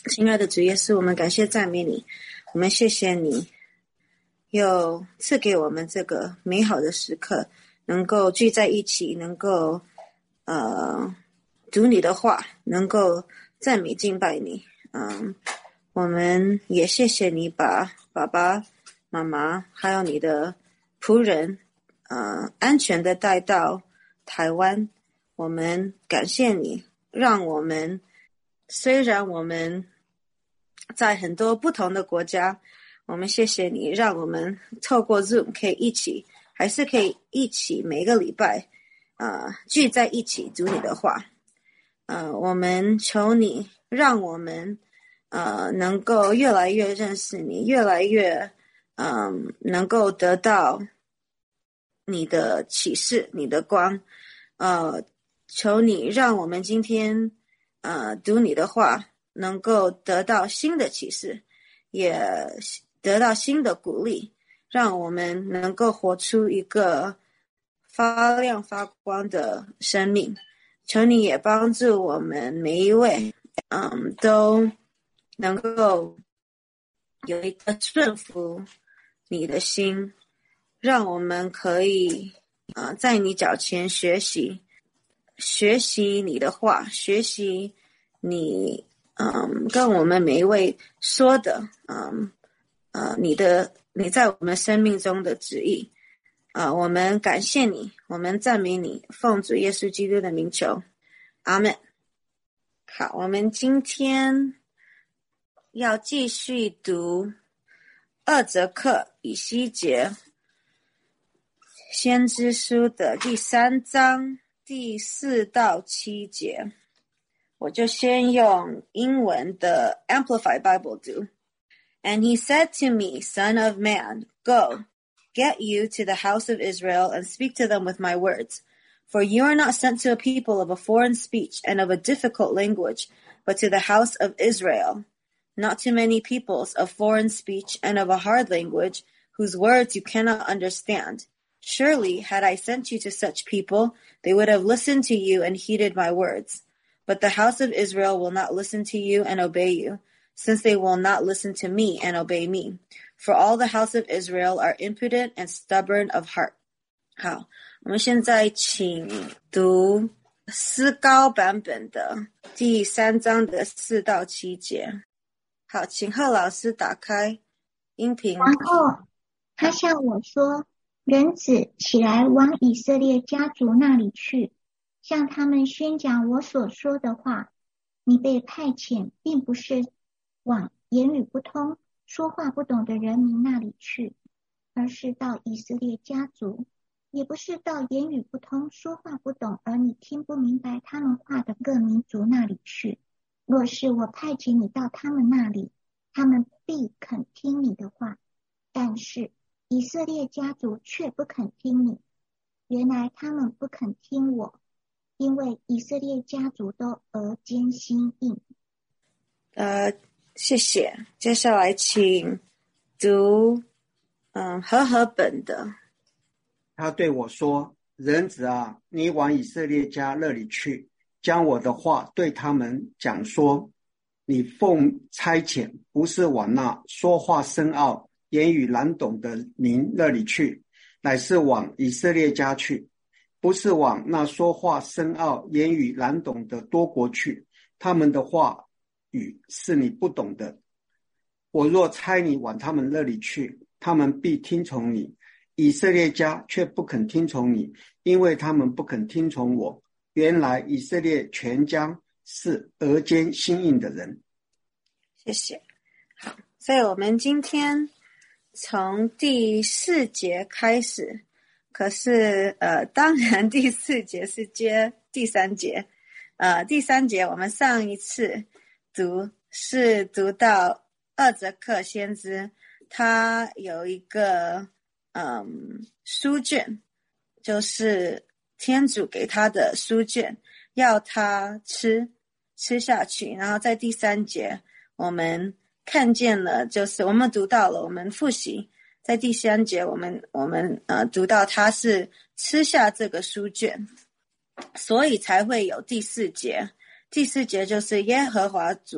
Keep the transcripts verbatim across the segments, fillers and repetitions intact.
亲爱的主耶稣，我们感谢赞美你，我们谢谢你又赐给我们这个美好的时刻，能够聚在一起，能够呃读你的话，能够赞美敬拜你。嗯，我们也谢谢你把爸爸妈妈还有你的仆人呃安全的带到台湾。我们感谢你，让我们虽然我们在很多不同的国家，我们谢谢你让我们透过 Zoom 可以一起，还是可以一起每个礼拜呃聚在一起读你的话。呃我们求你让我们呃能够越来越认识你，越来越嗯、呃、能够得到你的启示，你的光。呃求你让我们今天呃读你的话能够得到新的启示，也得到新的鼓励，让我们能够活出一个发亮发光的生命。求你也帮助我们每一位嗯都能够有一个顺服你的心，让我们可以呃在你脚前学习学习你的话，学习你嗯跟我们每一位说的嗯呃你的你在我们生命中的旨意。呃我们感谢你，我们赞美你，奉主耶稣基督的名求，阿们。好，我们今天要继续读二则克以西结先知书的第三章第四到七节。我就先用英文的 Amplified Bible 读。And he said to me, Son of man, go, get you to the house of Israel and speak to them with my words. For you are not sent to a people of a foreign speech and of a difficult language, but to the house of Israel, not to many peoples of foreign speech and of a hard language, whose words you cannot understand. Surely, had I sent you to such people, they would have listened to you and heeded my words. But the house of Israel will not listen to you and obey you, since they will not listen to me and obey me. For all the house of Israel are impudent and stubborn of heart. 好，我们现在请读思高版本的第三章的四到七节。好，请贺老师打开音频。 然后他向我说，人子，起来往以色列家族那里去，向他们宣讲我所说的话。你被派遣并不是往言语不通、说话不懂的人民那里去，而是到以色列家族，也不是到言语不通、说话不懂而你听不明白他们话的各民族那里去。若是我派遣你到他们那里，他们必肯听你的话，但是以色列家族却不肯听你。原来他们不肯听我，因为以色列家族都耳尖心硬。 呃，谢谢。接下来请读嗯和合本的。 他对我说，人子啊，你往以色列家那里去，将我的话对他们讲说。你奉差遣，不是往那说话深奥、言语难懂的民那里去，乃是往以色列家去。不是往那说话深奥、言语难懂的多国去，他们的话语是你不懂的。我若差你往他们那里去，他们必听从你。以色列家却不肯听从你，因为他们不肯听从我。原来以色列全家是额间心硬的人。 谢谢。好，所以我们今天从第四节开始，可是呃，当然第四节是接第三节。呃，第三节我们上一次读是读到二则克先知，他有一个嗯书卷，就是天主给他的书卷，要他吃吃下去。然后在第三节我们看见了，就是我们读到了，我们复习在第三节我们我们呃读到他是吃下这个书卷，所以才会有第四节。第四节就是耶和华主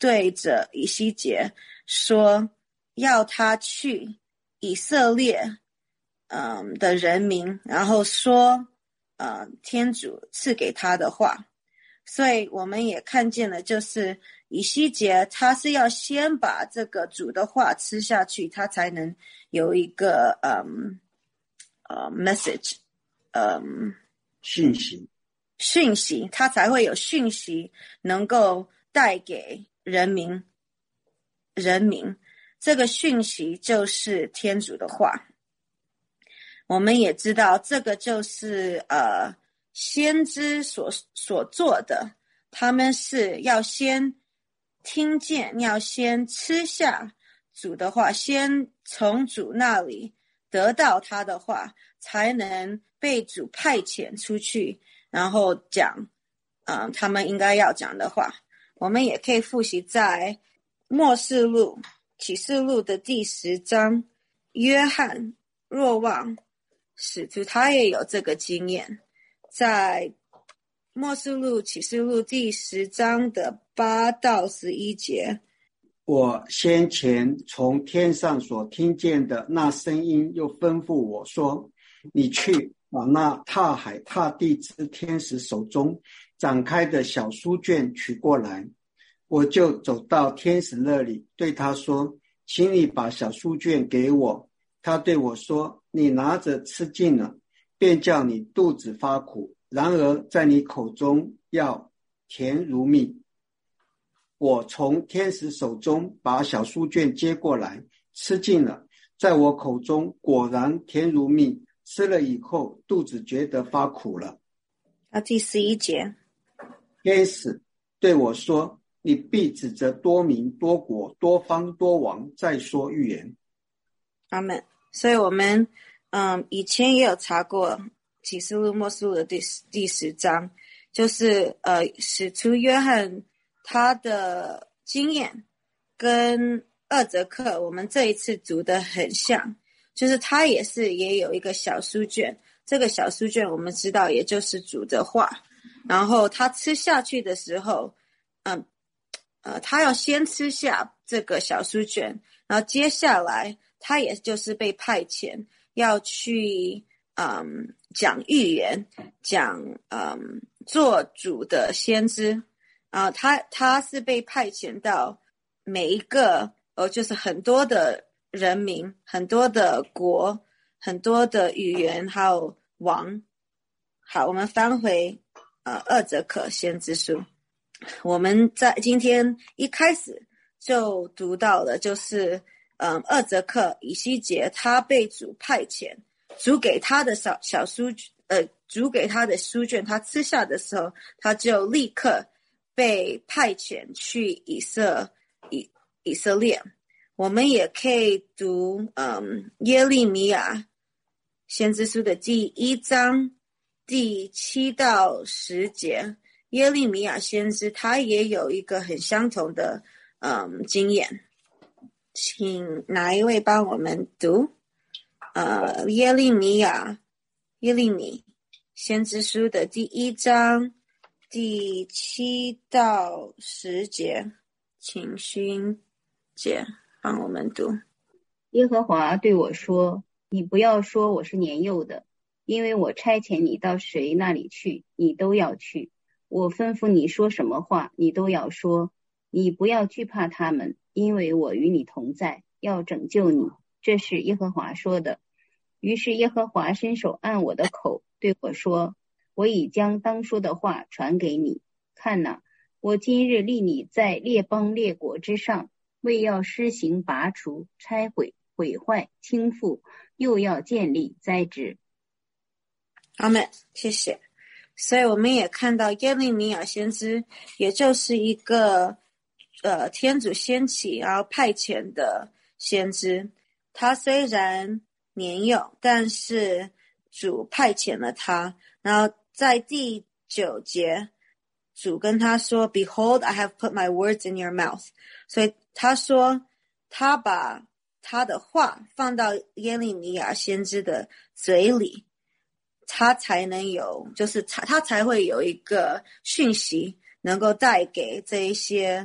对着以西结说，要他去以色列嗯的人民，然后说呃天主赐给他的话。所以我们也看见了，就是以西结他是要先把这个主的话吃下去，他才能有一个嗯呃 message 嗯讯息讯息，他才会有讯息能够带给人民人民。这个讯息就是天主的话。我们也知道这个就是呃先知所所做的，他们是要先听见，要先吃下主的话，先从主那里得到他的话，才能被主派遣出去，然后讲呃他们应该要讲的话。我们也可以复习在默示录启示录的第十章，约翰若望使徒他也有这个经验，在默示录启示录第十章的八到十一节， 我先前从天上所听见的那声音又吩咐我说，你去把那踏海踏地之天使手中展开的小书卷取过来。我就走到天使那里，对他说，请你把小书卷给我。他对我说，你拿着吃尽了，便叫你肚子发苦，然而在你口中要甜如蜜。我从天使手中把小书卷接过来，吃尽了，在我口中果然甜如蜜，吃了以后肚子觉得发苦了。 啊，第十一节， 天使对我说，你必指着多民多国多方多王再说预言。 阿们。所以我们嗯以前也有查过启示录默示录的第第十章，就是呃使徒约翰他的经验跟二则克我们这一次读的很像，就是他也是也有一个小书卷，这个小书卷我们知道也就是主的话，然后他吃下去的时候嗯呃他要先吃下这个小书卷，然后接下来他也就是被派遣要去嗯讲预言，讲嗯做主的先知啊、呃，他他是被派遣到每一个呃就是很多的人民，很多的国，很多的语言，还有王。好，我们翻回呃二则克先知书，我们在今天一开始就读到了，就是嗯，二则克以西结他被主派遣，主给他的小小书呃，主给他的书卷，他吃下的时候，他就立刻被派遣去以色以以色列。我们也可以读嗯耶利米亚先知书的第一章第七到十节，耶利米亚先知他也有一个很相同的嗯经验。请哪一位帮我们读呃耶利米亚耶利米先知书的第一章第七到十节，请勋姐帮我们读。 耶和华对我说，你不要说我是年幼的，因为我差遣你到谁那里去，你都要去。我吩咐你说什么话，你都要说。你不要惧怕他们，因为我与你同在，要拯救你。这是耶和华说的。于是耶和华伸手按我的口，对我说，我已将当说的话传给你。看哪，我今日立你在列邦列国之上，为要施行拔除、拆毁、毁坏、倾覆，又要建立、栽植。 阿们，谢谢。所以我们也看到耶利米亚先知，也就是一个呃天主先起然后派遣的先知。他虽然年幼，但是主派遣了他。然后在第九节，主跟他说 Behold, I have put my words in your mouth。 所以他说他把他的话放到耶利米亚先知的嘴里，他才能有就是他他才会有一个讯息能够带给这一些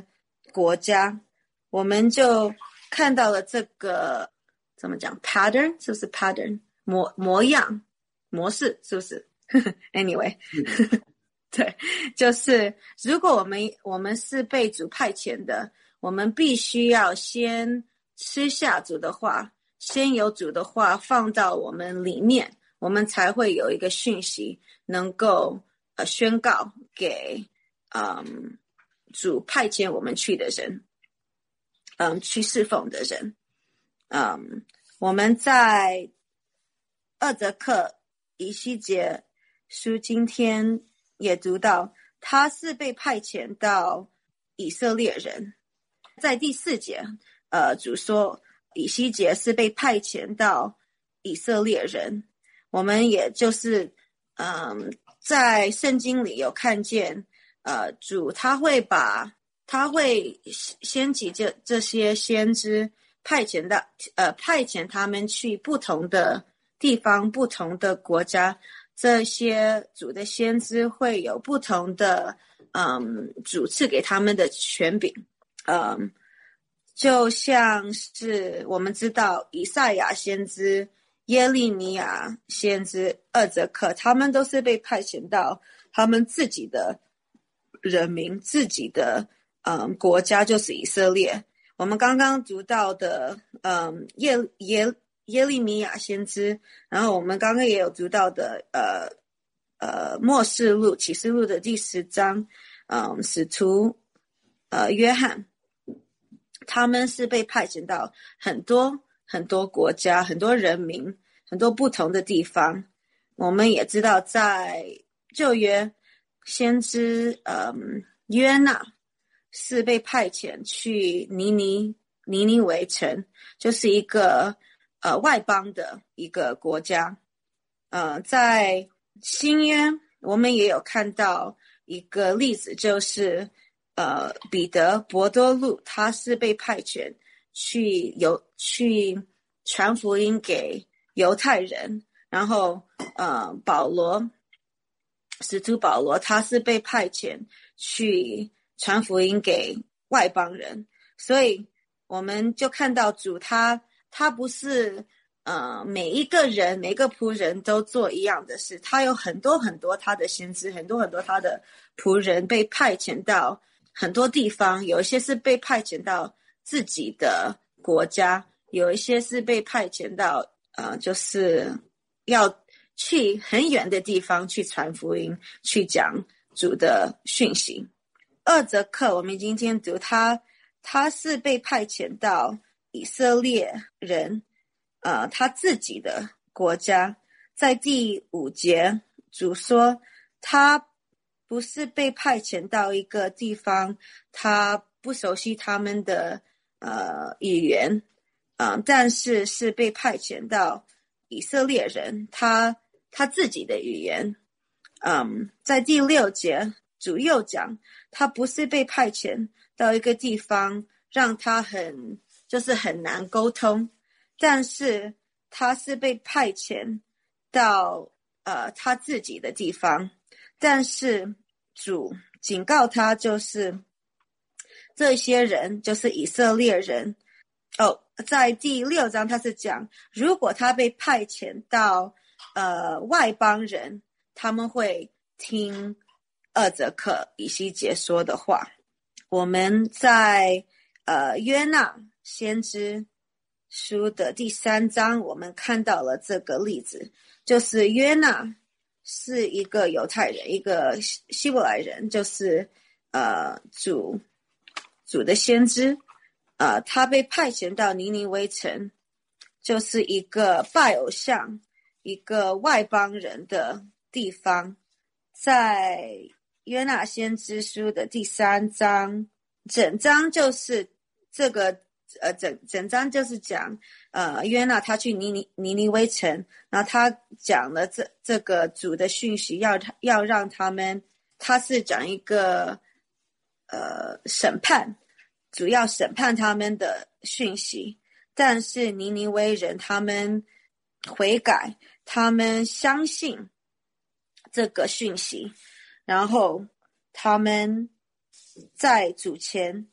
国家，我们就看到了这个怎么讲 pattern 是不是 pattern 模模样模式是不是anyway 对，就是如果我们我们是被主派遣的，我们必须要先吃下主的话，先有主的话放到我们里面，我们才会有一个讯息能够呃宣告给嗯主派遣我们去的人，嗯去侍奉的人。嗯，我们在二则克以西结书今天也读到，他是被派遣到以色列人。在第四节，呃，主说以西结是被派遣到以色列人。我们也就是，嗯，在圣经里有看见，呃，主他会把他会掀起这这些先知派遣的，呃，派遣他们去不同的地方、不同的国家。这些主的先知会有不同的嗯主赐给他们的权柄，嗯，就像是我们知道以赛亚先知、耶利米亚先知、二则克，他们都是被派遣到他们自己的人民、自己的嗯国家，就是以色列。我们刚刚读到的嗯耶耶。耶利米亚先知，然后我们刚刚也有读到的呃呃末世录启示录的第十章，嗯，使徒呃约翰，他们是被派遣到很多很多国家、很多人民、很多不同的地方。我们也知道在旧约先知嗯约纳是被派遣去尼尼尼尼微城，就是一个呃，外邦的一个国家。呃，在新约我们也有看到一个例子，就是呃，彼得伯多禄，他是被派遣去犹去传福音给犹太人，然后呃，保罗使徒保罗他是被派遣去传福音给外邦人，所以我们就看到主他他不是呃每一个人每一个仆人都做一样的事，他有很多很多他的先知，很多很多他的仆人被派遣到很多地方，有一些是被派遣到自己的国家，有一些是被派遣到呃就是要去很远的地方去传福音，去讲主的讯息。二则克我们今天读他他是被派遣到以色列人呃他自己的国家。在第五节主说他不是被派遣到一个地方，他不熟悉他们的呃语言，呃但是是被派遣到以色列人他他自己的语言。嗯，在第六节主又讲他不是被派遣到一个地方让他很就是很难沟通，但是他是被派遣到呃他自己的地方。但是主警告他，就是这些人就是以色列人哦，在第六章他是讲如果他被派遣到呃外邦人，他们会听二则克以西结说的话。我们在呃约纳先知书的第三章我们看到了这个例子，就是约纳是一个犹太人，一个希伯来人，就是呃主主的先知，呃他被派遣到尼尼微城，就是一个拜偶像一个外邦人的地方。在约纳先知书的第三章，整章就是这个呃整整章就是讲呃约纳他去尼尼尼尼微城，然后他讲了这这个主的讯息，要要让他们，他是讲一个呃审判，主要审判他们的讯息。但是尼尼微人他们悔改，他们相信这个讯息，然后他们在主前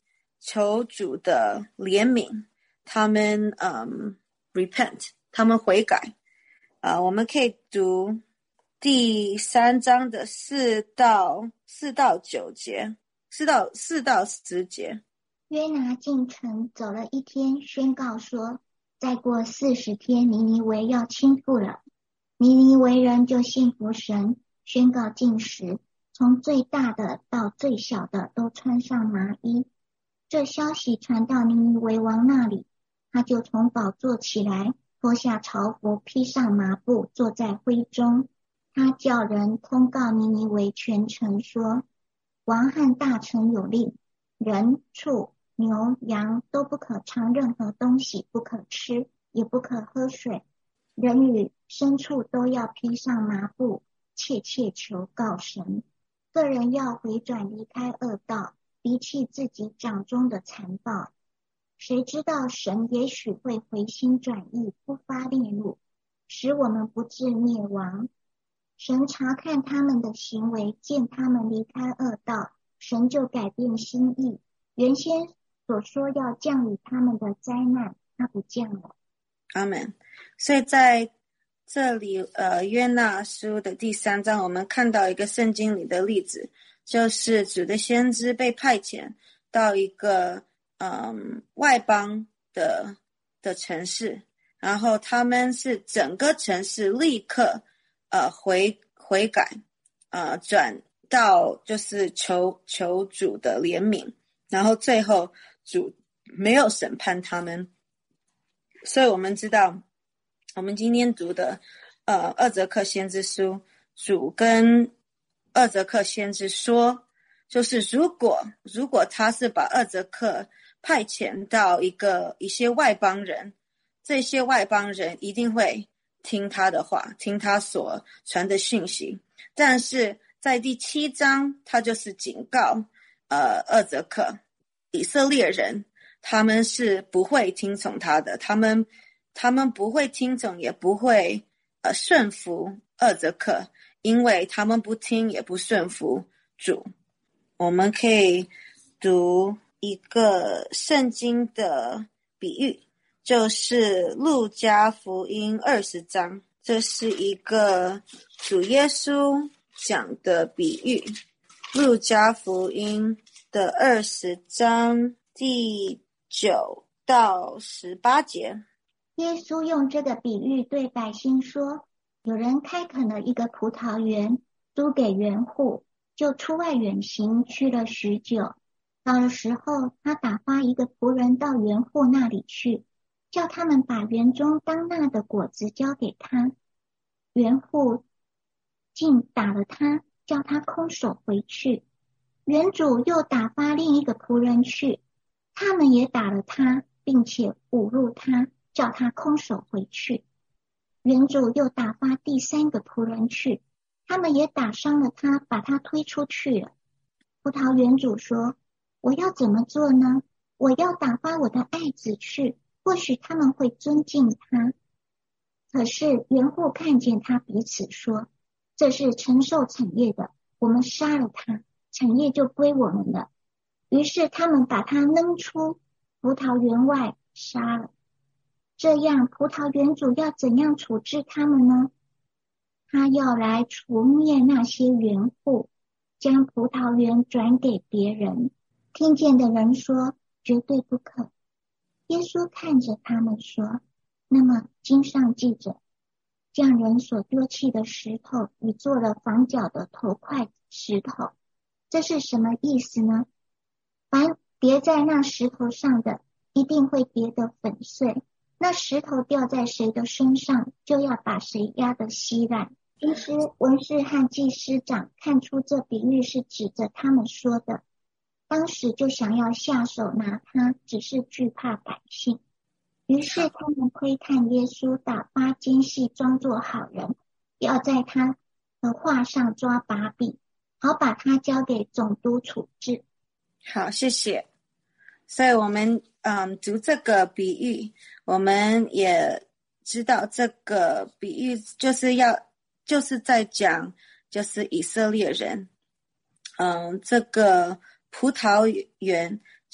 求主的怜悯，他们嗯 repent， 他们悔改。啊，我们可以读第三章的四到四到九节，四到四到十节。 约拿进城走了一天，宣告说，再过四十天，尼尼微要倾覆了。尼尼微人就信服神，宣告禁食，从最大的到最小的都穿上麻衣。这消息传到尼尼微王那里，他就从宝座起来，脱下朝服，披上麻布，坐在灰中。他叫人通告尼尼微全城说，王和大臣有令，人、畜、牛、羊都不可尝任何东西，不可吃，也不可喝水。人与牲畜都要披上麻布，切切求告神。个人要回转离开恶道，离弃自己掌中的残暴。谁知道神也许会回心转意，不发烈怒，使我们不致灭亡。神查看他们的行为，见他们离开恶道，神就改变心意。原先所说要降与他们的灾难，他不降了。 阿们。所以在这里呃，约拿书的第三章，我们看到一个圣经里的例子，就是主的先知被派遣到一个嗯外邦的的城市，然后他们是整个城市立刻呃悔悔改，呃转到就是求求主的怜悯，然后最后主没有审判他们。所以我们知道我们今天读的呃二则克先知书，主跟二则克先知说，就是如果如果他是把二则克派遣到一个一些外邦人，这些外邦人一定会听他的话，听他所传的讯息。但是在第七章，他就是警告呃二则克以色列人，他们是不会听从他的，他们他们不会听从，也不会呃顺服二则克，因为他们不听也不顺服主。我们可以读一个圣经的比喻，就是路加福音二十章，这是一个主耶稣讲的比喻。路加福音的二十章第九到十八节。 耶稣用这个比喻对百姓说，有人开垦了一个葡萄园，租给园户，就出外远行，去了许久。到了时候，他打发一个仆人到园户那里去，叫他们把园中当纳的果子交给他。园户竟打了他，叫他空手回去。园主又打发另一个仆人去，他们也打了他，并且侮辱他，叫他空手回去。园主又打发第三个仆人去，他们也打伤了他，把他推出去了。葡萄园主说，我要怎么做呢？我要打发我的爱子去，或许他们会尊敬他。可是园户看见他，彼此说，这是承受产业的，我们杀了他，产业就归我们了。于是他们把他扔出葡萄园外杀了。这样葡萄园主要怎样处置他们呢？他要来除灭那些园户，将葡萄园转给别人。听见的人说，绝对不可。耶稣看着他们说，那么经上记着，匠人所丢弃的石头已做了房角的头块石头，这是什么意思呢？凡跌在那石头上的，一定会跌得粉碎，那石头掉在谁的身上，就要把谁压得稀烂。其实文士和祭司长看出这比喻是指着他们说的，当时就想要下手拿他，只是惧怕百姓。于是他们窥探耶稣，打发奸细装作好人，要在他的话上抓把柄，好把他交给总督处置。 好，谢谢。所以我们嗯读这个比喻，我们也知道这个比喻就是要就是在讲就是以色列人，嗯这个葡萄园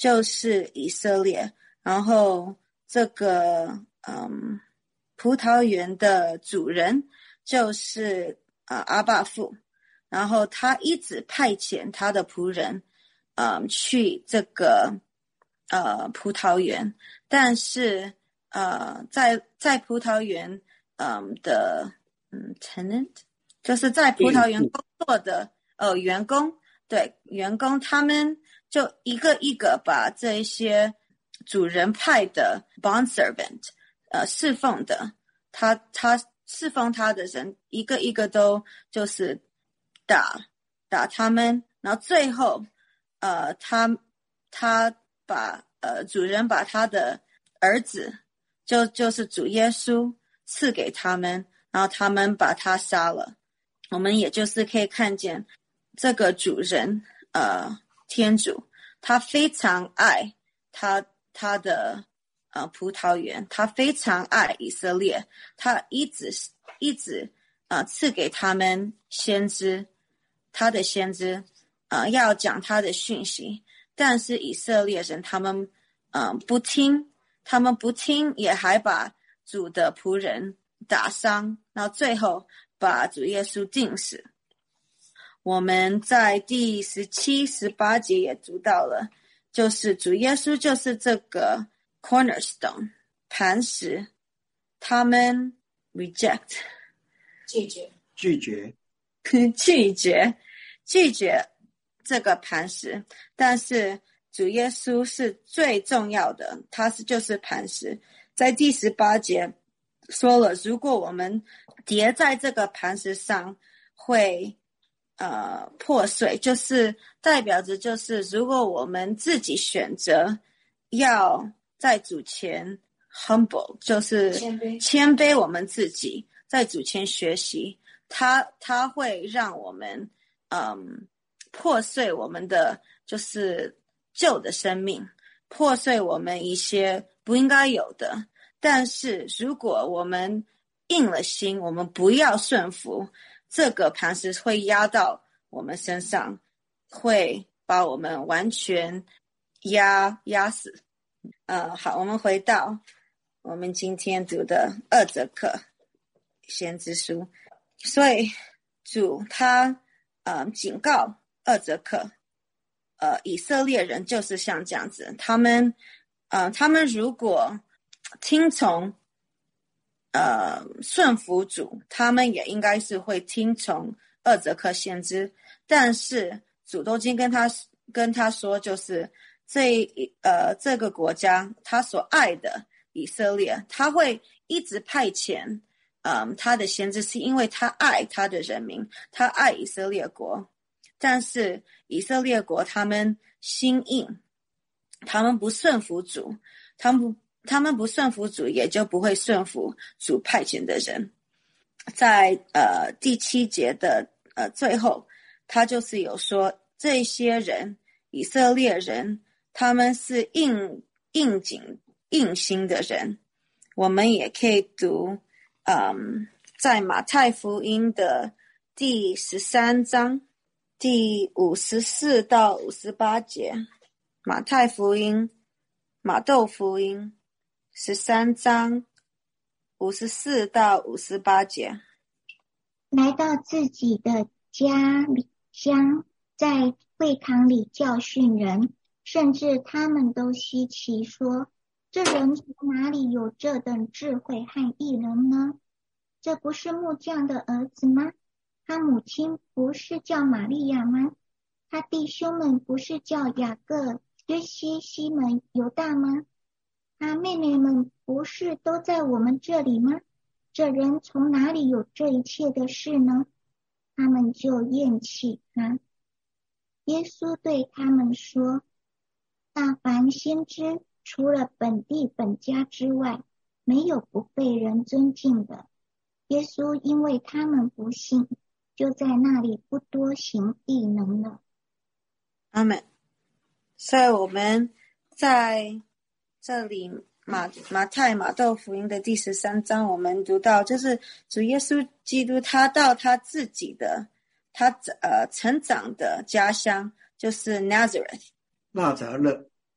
就是以色列，然后这个嗯葡萄园的主人就是呃阿爸父，然后他一直派遣他的仆人嗯去这个呃葡萄园，但是呃在在葡萄园嗯的嗯 tenant 就是在葡萄园工作的呃员工，对员工他们就一个一个把这一些主人派的 bond servant 呃侍奉的他他侍奉他的人一个一个都就是打打他们，然后最后呃他他把呃主人把他的儿子就就是主耶稣赐给他们，然后他们把他杀了。我们也就是可以看见这个主人呃天主他非常爱他他的呃葡萄园，他非常爱以色列，他一直一直呃赐给他们先知，他的先知呃要讲他的讯息，但是以色列人他们呃不听，他们不听，也还把主的仆人打伤，然后最后把主耶稣钉死。我们在第十七、十八节也读到了，就是主耶稣就是这个 cornerstone 磐石，他们 reject 拒绝拒绝拒绝拒绝这个磐石，但是主耶稣是最重要的，他是就是磐石。在第十八节说了，如果我们跌在这个磐石上会呃破碎，就是代表着就是如果我们自己选择要在主前 humble 就是谦卑谦卑我们自己，在主前学习，他他会让我们嗯破碎我们的就是旧的生命，破碎我们一些不应该有的。但是如果我们硬了心，我们不要顺服，这个磐石会压到我们身上，会把我们完全压压死。呃，好，我们回到我们今天读的二则课先知书。所以主他呃警告二则课，呃以色列人就是像这样子，他们呃他们如果听从呃顺服主，他们也应该是会听从二则课先知，但是主都已经跟他跟他说，就是这呃这个国家他所爱的以色列，他会一直派遣嗯他的先知，是因为他爱他的人民，他爱以色列国。但是以色列国他们心硬，他们不顺服主，他们不他们不顺服主，也就不会顺服主派遣的人。在呃第七节的呃最后，他就是有说这些人以色列人他们是硬硬颈硬心的人。我们也可以读嗯在马太福音的第十三章第五十四到五十八节，马太福音马窦福音十三章五十四到五十八节。 来到自己的家里乡，在会堂里教训人，甚至他们都稀奇说，这人从哪里有这等智慧和异能呢？这不是木匠的儿子吗？他母亲不是叫玛利亚吗？他弟兄们不是叫雅各、约西、西门、犹大吗？他妹妹们不是都在我们这里吗？这人从哪里有这一切的事呢？他们就厌弃他。耶稣对他们说，大凡先知除了本地本家之外，没有不被人尊敬的。耶稣因为他们不信，就在那里不多行异能了。 阿们。所以我们在这里马马太马窦福音的第十三章，我们读到就是主耶稣基督他到他自己的他呃成长的家乡，就是 Nazareth 纳匝勒。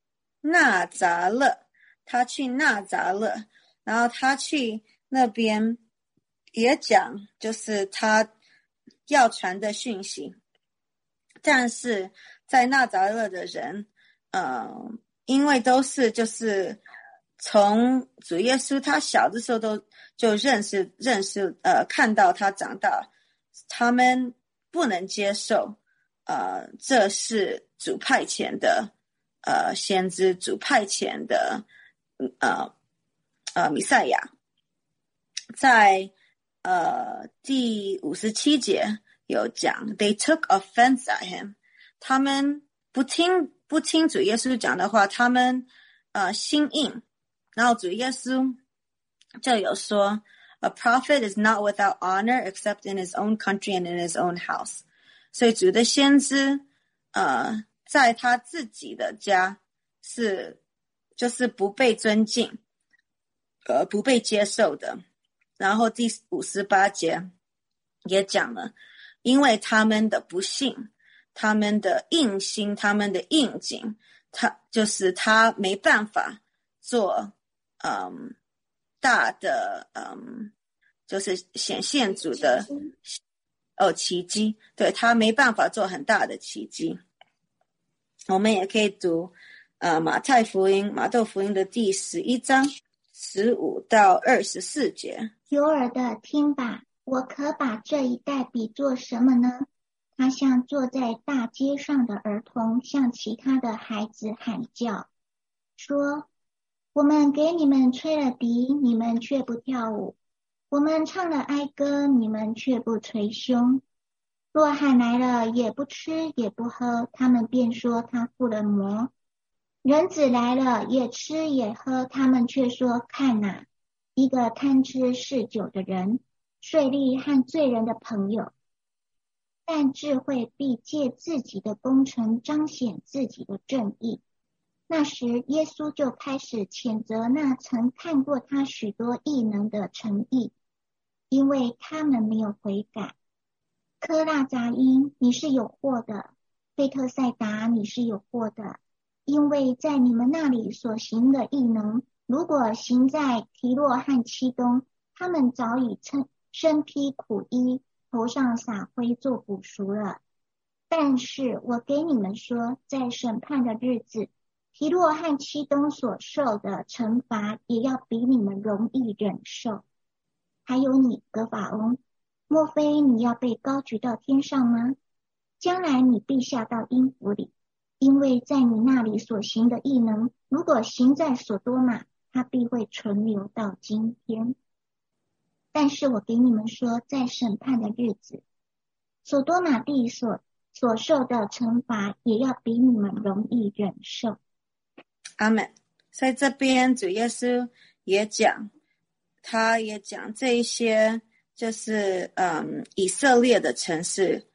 纳匝勒，他去纳匝勒，然后他去那边也讲，就是他要传的讯息。但是在纳匝勒的人，呃，因为都是就是从主耶稣他小的时候都就认识认识呃看到他长大，他们不能接受呃这是主派遣的呃先知，主派遣的呃呃弥赛亚。在呃第五十七节有讲 ，They took offense at him， 他们不听不听主耶稣讲的话，他们呃心硬，然后主耶稣就有说 ，A prophet is not without honor except in his own country and in his own house。所以主的先知，呃，在他自己的家是就是不被尊敬，呃，不被接受的。然后第五十八节也讲了，因为他们的不信，他们的硬心，他们的硬颈，他就是他没办法做嗯大的嗯就是显现主的哦奇迹，对，他没办法做很大的奇迹。我们也可以读呃马太福音马窦福音的第十一章十五到二十四节。 有耳的听吧，我可把这一代比作什么呢？他像坐在大街上的儿童，向其他的孩子喊叫，说：我们给你们吹了笛，你们却不跳舞；我们唱了哀歌，你们却不捶胸。若喊来了，也不吃也不喝，他们便说他附了魔。人子来了，也吃也喝，他们却说看哪，一个贪吃嗜酒的人，税吏和罪人的朋友。但智慧必借自己的功成彰显自己的正义。那时耶稣就开始谴责那曾看过他许多异能的城邑，因为他们没有悔改。科拉杂因，你是有祸的；贝特赛达，你是有祸的，因为在你们那里所行的异能，如果行在提洛和漆冬，他们早已身披苦衣，头上撒灰做补赎了。但是我给你们说，在审判的日子，提洛和漆冬所受的惩罚也要比你们容易忍受。还有你格法翁，莫非你要被高举到天上吗？将来你必下到阴府里，因为在你那里所行的异能，如果行在所多玛，它必会存留到今天。但是我给你们说，在审判的日子，所多玛地所所受的惩罚也要比你们容易忍受。 阿们。在这边主耶稣也讲，他也讲这一些就是嗯以色列的城市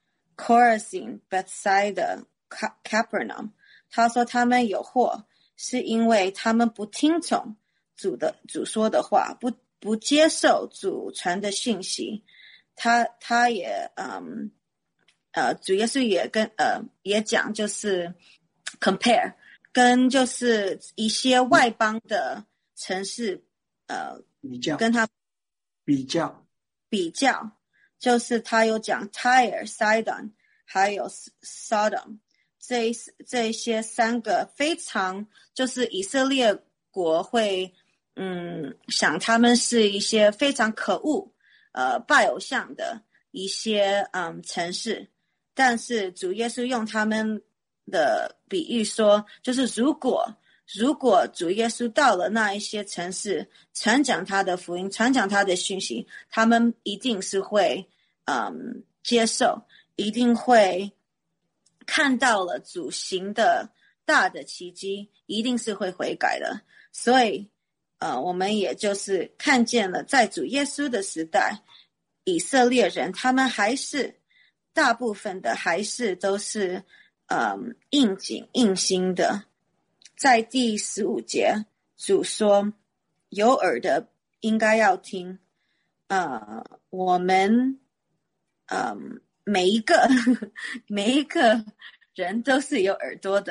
Chorazin、Bethsaida、Capernaum， 他说他们有祸，是因为他们不听从主的主说的话，不不接受主传的讯息。他他也嗯呃主耶稣也跟呃也讲，就是 compare 跟就是一些外邦的城市呃比较跟他比较比较，就是他有讲 Tyre、Sidon 还有 Sodom 这这些三个非常就是以色列国会嗯想他们是一些非常可恶呃拜偶像的一些嗯城市，但是主耶稣用他们的比喻说，就是如果如果主耶稣到了那一些城市，传讲他的福音，传讲他的讯息，他们一定是会嗯接受，一定会看到了主行的大的奇迹，一定是会悔改的。所以呃我们也就是看见了在主耶稣的时代，以色列人他们还是大部分的还是都是嗯硬颈硬心的。在第十五节主说有耳的应该要听，呃我们嗯每一个每一个人都是有耳朵的，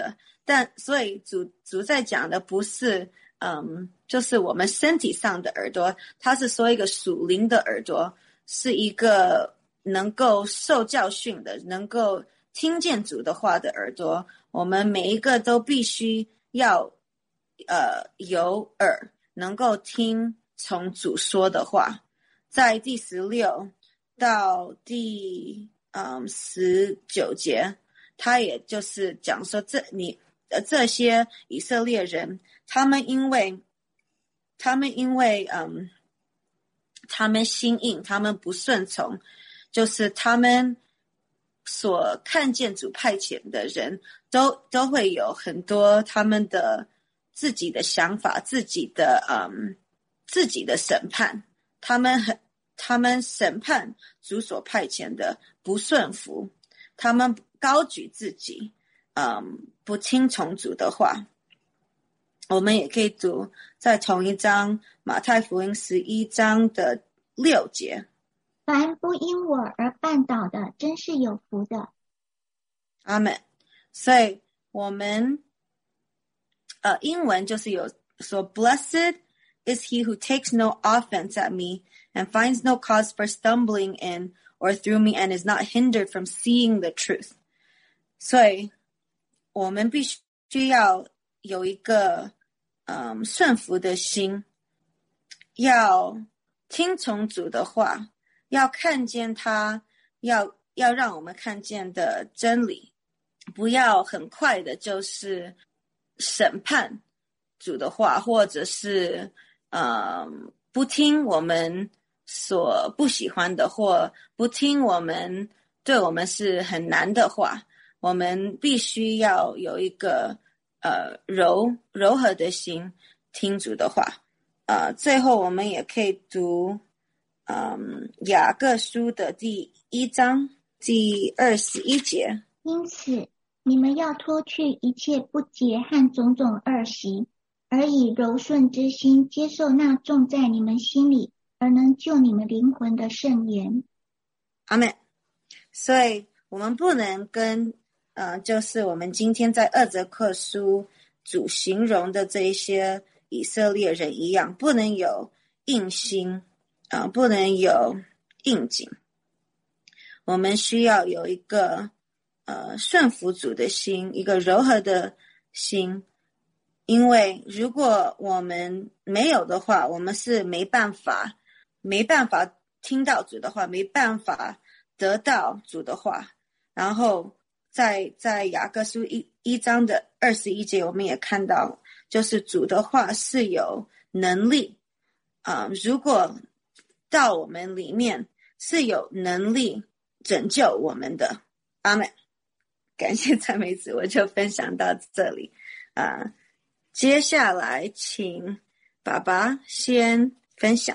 但所以主主在讲的不是嗯，就是我们身体上的耳朵，他是说一个属灵的耳朵，是一个能够受教训的，能够听见主的话的耳朵。我们每一个都必须要呃有耳，能够听从主说的话。在第十六到第嗯十九节，他也就是讲说这你呃这些以色列人，他们因为他们因为嗯他们心硬，他们不顺从，就是他们所看见主派遣的人都都会有很多他们的自己的想法，自己的嗯自己的审判，他们很他们审判主所派遣的不顺服，他们高举自己，嗯不听从主的话。我们也可以读在同一章马太福音十一章的六节， 凡不因我而绊倒的，真是有福的。 阿们。所以我们呃英文就是有说 Blessed is he who takes no offense at me and finds no cause for stumbling in or through me and is not hindered from seeing the truth。 所以我们必须要有一个嗯顺服的心，要听从主的话，要看见他要要让我们看见的真理，不要很快的就是审判主的话，或者是嗯不听我们所不喜欢的，或不听我们对我们是很难的话。我们必须要有一个呃柔柔和的心听主的话。呃最后我们也可以读嗯雅各书的第一章第二十一节， 因此你们要脱去一切不洁和种种恶习，而以柔顺之心接受那种在你们心里而能救你们灵魂的圣言。 阿们。所以我们不能跟呃，就是我们今天在二则克书主形容的这一些以色列人一样，不能有硬心，呃，不能有硬颈。我们需要有一个呃顺服主的心，一个柔和的心。因为如果我们没有的话，我们是没办法没办法听到主的话，没办法得到主的话。然后在在雅各书一一章的二十一节，我们也看到，就是主的话是有能力啊、呃，如果到我们里面是有能力拯救我们的。阿们。感谢赞美主，我就分享到这里啊、呃。接下来请爸爸先分享。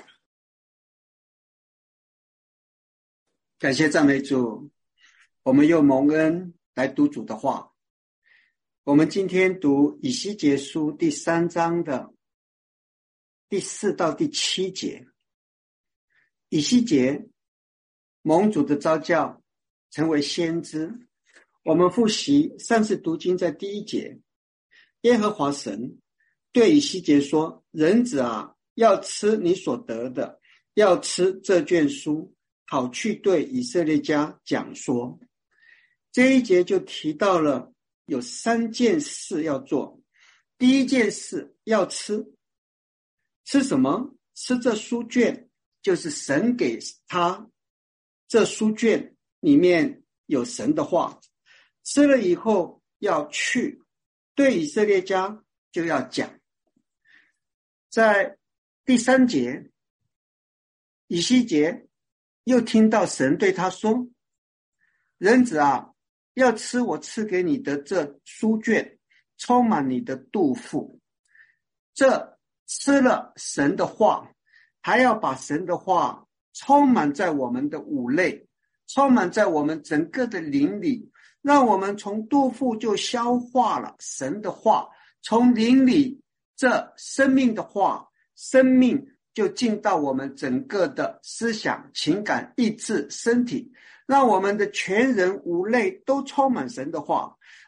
感谢赞美主，我们又蒙恩来读主的话。我们今天读以西结书第三章的第四到第七节。以西结蒙主的召叫，成为先知。我们复习上次读经在第一节，耶和华神对以西结说：人子啊，要吃你所得的，要吃这卷书，好去对以色列家讲说。这一节就提到了有三件事要做。第一件事要吃，吃什么？吃这书卷，就是神给他，这书卷里面有神的话。吃了以后要去对以色列家就要讲。在第三节，以西结又听到神对他说：人子啊，要吃我赐给你的这书卷，充满你的肚腹。这吃了神的话，还要把神的话充满在我们的五内，充满在我们整个的灵里，让我们从肚腹就消化了神的话，从灵里这生命的话，生命就进到我们整个的思想、情感、意志、身体，让我们的全人五类都充满神的话。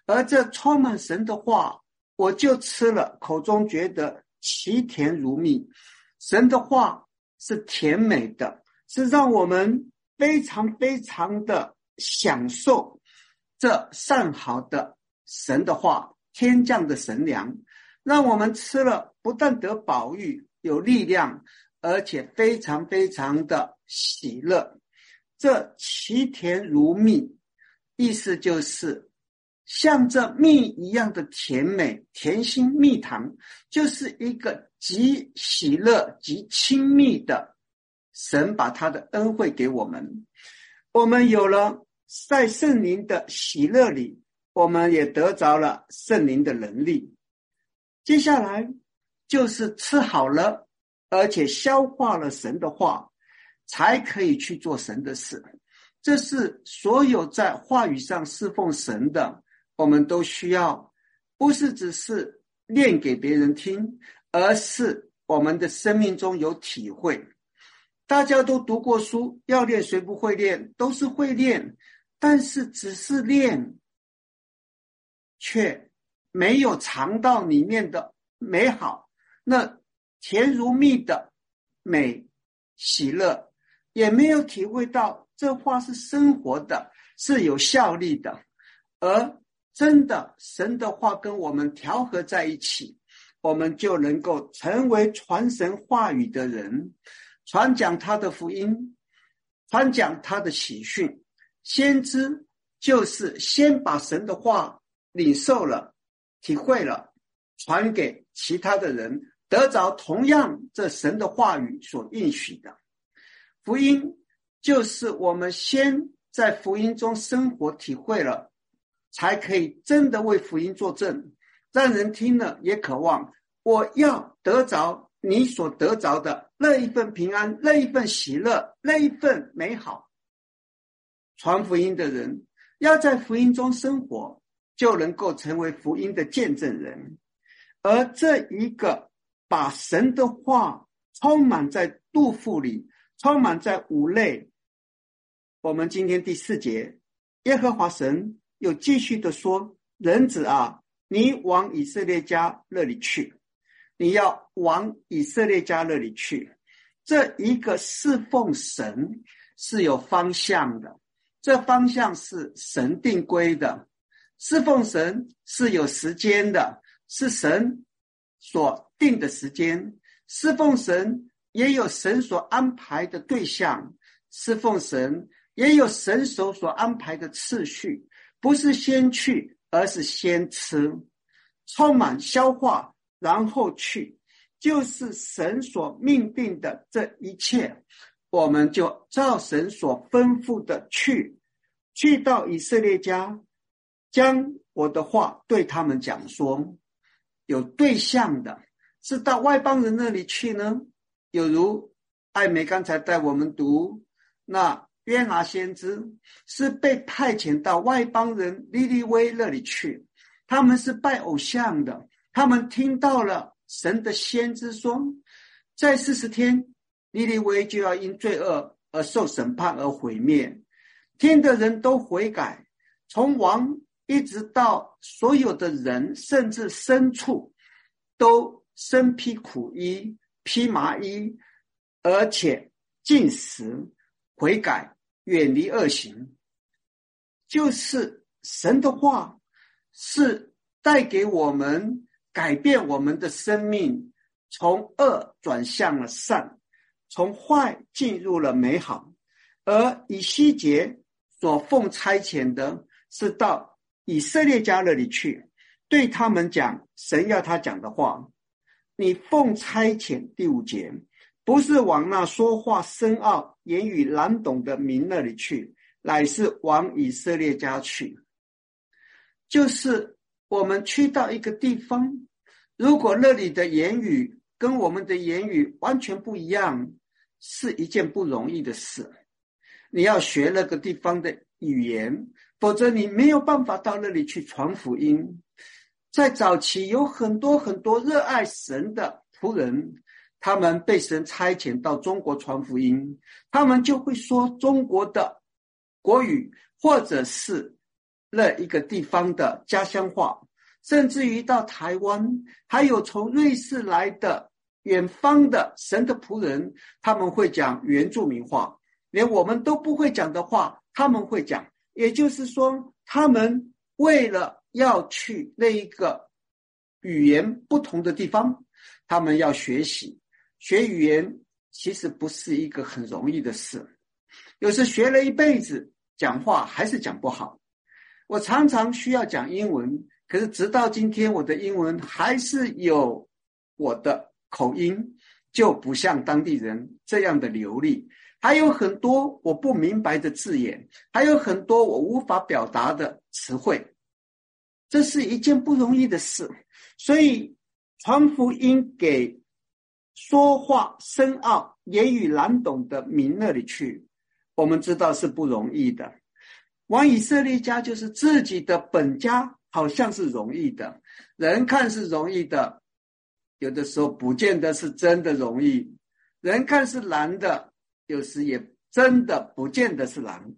而这充满神的话，我就吃了，口中觉得其甜如蜜。神的话是甜美的，是让我们非常非常的享受这上好的神的话，天降的神粮，让我们吃了不但得饱飫有力量，而且非常非常的喜乐。这其甜如蜜，意思就是像这蜜一样的甜美，甜心蜜糖，就是一个极喜乐极亲密的神把他的恩惠给我们。我们有了在圣灵的喜乐里，我们也得着了圣灵的能力。接下来就是吃好了，而且消化了神的话，才可以去做神的事。这是所有在话语上侍奉神的，我们都需要，不是只是念给别人听，而是我们的生命中有体会。大家都读过书，要练谁不会练？都是会练，但是只是练，却没有尝到里面的美好，那甜如蜜的美喜乐，也没有体会到这话是生活的，是有效力的。而真的神的话跟我们调和在一起，我们就能够成为传神话语的人，传讲他的福音，传讲他的喜讯。先知就是先把神的话领受了，体会了，传给其他的人，得着同样这神的话语所应许的。福音就是我们先在福音中生活体会了，才可以真的为福音作证，让人听了也渴望，我要得着你所得着的那一份平安，那一份喜乐，那一份美好。传福音的人要在福音中生活，就能够成为福音的见证人。而这一个把神的话充满在肚腹里，充满在五类。我们今天第四节，耶和华神又继续的说，人子啊，你往以色列家那里去，你要往以色列家那里去。这一个侍奉神是有方向的，这方向是神定规的，侍奉神是有时间的，是神所定的时间。侍奉神也有神所安排的对象，侍奉神也有神手所安排的次序，不是先去，而是先吃，充满消化，然后去，就是神所命定的这一切，我们就照神所吩咐的去，去到以色列家，将我的话对他们讲说。有对象的，是到外邦人那里去呢？有如艾美刚才带我们读，那约拿先知是被派遣到外邦人尼尼微那里去，他们是拜偶像的，他们听到了神的先知说，在四十天尼尼微就要因罪恶而受审判而毁灭。听的人都悔改，从王一直到所有的人，甚至牲畜，都身披苦衣，披麻衣，而且禁食，悔改，远离恶行。就是神的话是带给我们改变我们的生命，从恶转向了善，从坏进入了美好。而以西结所奉差遣的是到以色列家那里去，对他们讲神要他讲的话。你奉差遣，第五节，不是往那说话深奥言语难懂的民那里去，乃是往以色列家去。就是我们去到一个地方，如果那里的言语跟我们的言语完全不一样，是一件不容易的事。你要学那个地方的语言，否则你没有办法到那里去传福音。在早期有很多很多热爱神的仆人，他们被神差遣到中国传福音，他们就会说中国的国语，或者是了一个地方的家乡话，甚至于到台湾，还有从瑞士来的远方的神的仆人，他们会讲原住民话，连我们都不会讲的话他们会讲。也就是说，他们为了要去那一个语言不同的地方，他们要学习。学语言其实不是一个很容易的事，有时学了一辈子，讲话还是讲不好。我常常需要讲英文，可是直到今天我的英文还是有我的口音，就不像当地人这样的流利，还有很多我不明白的字眼，还有很多我无法表达的词汇，这是一件不容易的事。所以传福音给说话深奥、言语难懂的民那里去，我们知道是不容易的。往以色列家就是自己的本家，好像是容易的，人看是容易的，有的时候不见得是真的容易，人看是难的，有时也真的不见得是难。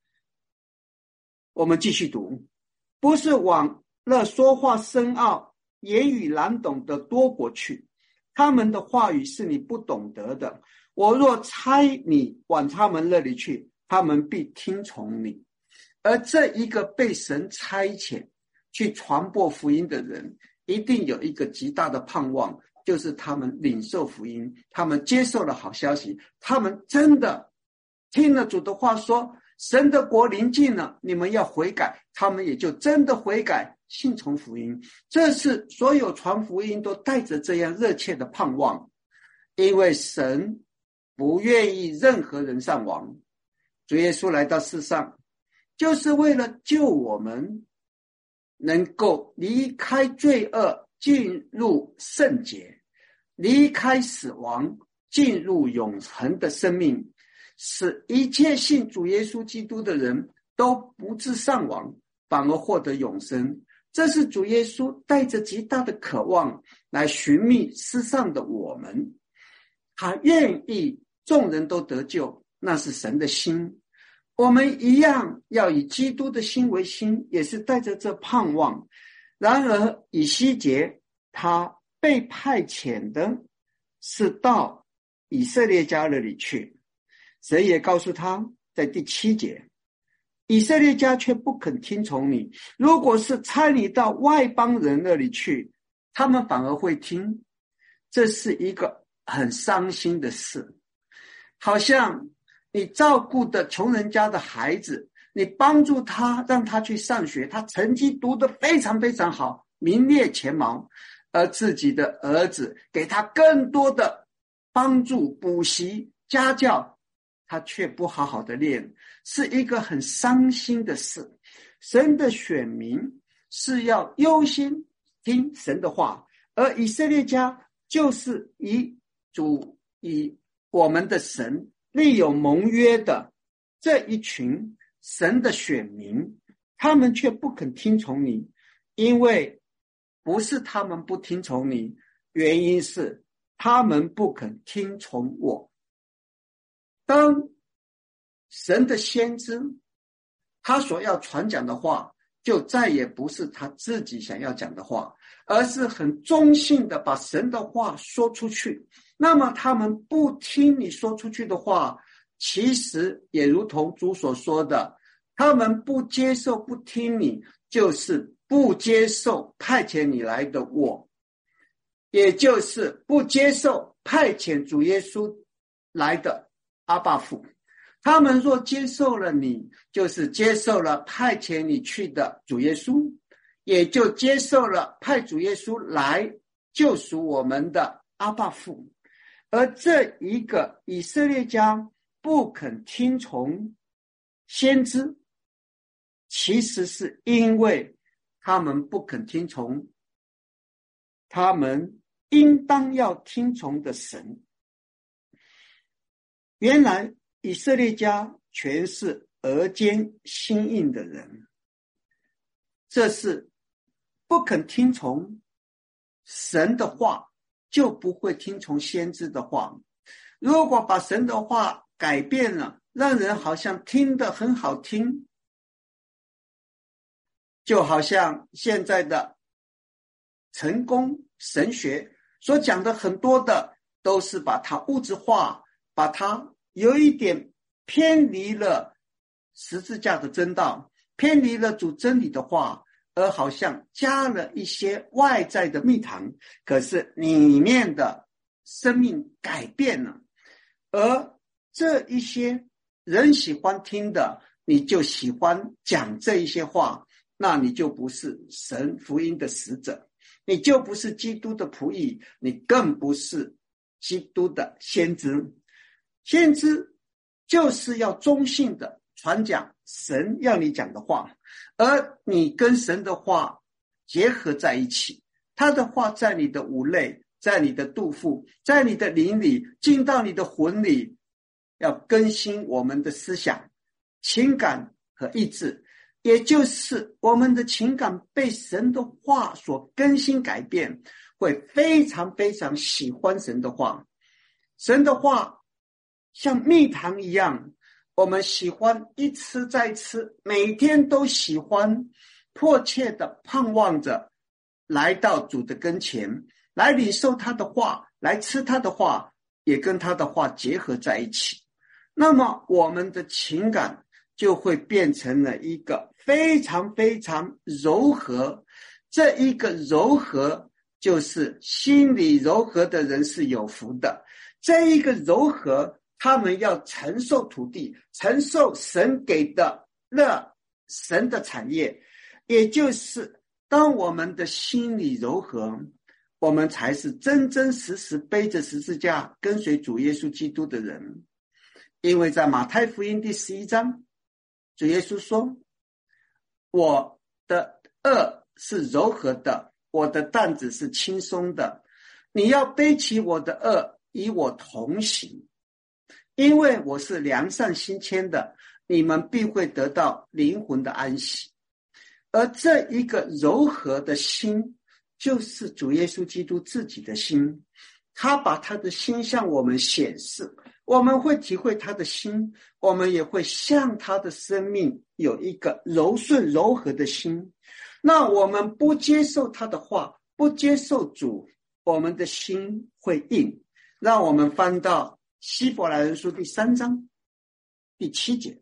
我们继续读，不是往那说话深奥、言语难懂的多国去，他们的话语是你不懂得的。我若差你往他们那里去，他们必听从你。而这一个被神差遣去传播福音的人，一定有一个极大的盼望，就是他们领受福音，他们接受了好消息，他们真的听了主的话说，神的国临近了，你们要悔改，他们也就真的悔改，信从福音。这是所有传福音都带着这样热切的盼望，因为神不愿意任何人丧亡。主耶稣来到世上，就是为了救我们能够离开罪恶，进入圣洁，离开死亡，进入永恒的生命，使一切信主耶稣基督的人都不致丧亡，反而获得永生。这是主耶稣带着极大的渴望来寻觅世上的我们，他愿意众人都得救，那是神的心。我们一样要以基督的心为心，也是带着这盼望。然而以西结他被派遣的是到以色列家那里去，神也告诉他，在第七节，以色列家却不肯听从你，如果是差你到外邦人那里去，他们反而会听。这是一个很伤心的事，好像你照顾的穷人家的孩子，你帮助他让他去上学，他成绩读得非常非常好，名列前茅，而自己的儿子给他更多的帮助、补习、家教，他却不好好的练，是一个很伤心的事。神的选民是要优先听神的话，而以色列家就是以主以我们的神立有盟约的这一群神的选民，他们却不肯听从你，因为不是他们不听从你，原因是他们不肯听从我。当神的先知他所要传讲的话，就再也不是他自己想要讲的话，而是很中性的把神的话说出去。那么他们不听你说出去的话，其实也如同主所说的，他们不接受不听你，就是不接受派遣你来的我，也就是不接受派遣主耶稣来的阿爸父。他们若接受了你，就是接受了派遣你去的主耶稣，也就接受了派主耶稣来救赎我们的阿爸父。而这一个以色列家不肯听从先知，其实是因为他们不肯听从他们应当要听从的神。原来以色列家全是耳尖心硬的人，这是不肯听从神的话，就不会听从先知的话。如果把神的话改变了，让人好像听得很好听， 就好像现在的成功神学所讲的很多的都是把它物质化，把它有一点偏离了十字架的真道，偏离了主真理的话，而好像加了一些外在的蜜糖，可是里面的生命改变了。而这一些人喜欢听的，你就喜欢讲这一些话，那你就不是神福音的使者，你就不是基督的仆役，你更不是基督的先知。先知就是要忠信的传讲神要你讲的话，而你跟神的话结合在一起，他的话在你的五内，在你的肚腹，在你的灵里，进到你的魂里，要更新我们的思想、情感和意志，也就是我们的情感被神的话所更新改变，会非常非常喜欢神的话。神的话像蜜糖一样，我们喜欢一吃再吃，每天都喜欢迫切的盼望着来到主的跟前，来领受他的话，来吃他的话，也跟他的话结合在一起。那么我们的情感就会变成了一个非常非常柔和，这一个柔和就是心里柔和的人是有福的。这一个柔和，他们要承受土地，承受神给的乐，神的产业。也就是当我们的心里柔和，我们才是真真实实背着十字架跟随主耶稣基督的人。因为在马太福音第十一章，主耶稣说，我的轭是柔和的，我的担子是轻松的，你要背起我的轭，与我同行，因为我是良善心谦的，你们必会得到灵魂的安息。而这一个柔和的心，就是主耶稣基督自己的心，他把他的心向我们显示，我们会体会他的心，我们也会向他的生命有一个柔顺柔和的心。那我们不接受他的话，不接受主，我们的心会硬。让我们翻到希伯来人书第三章第七节，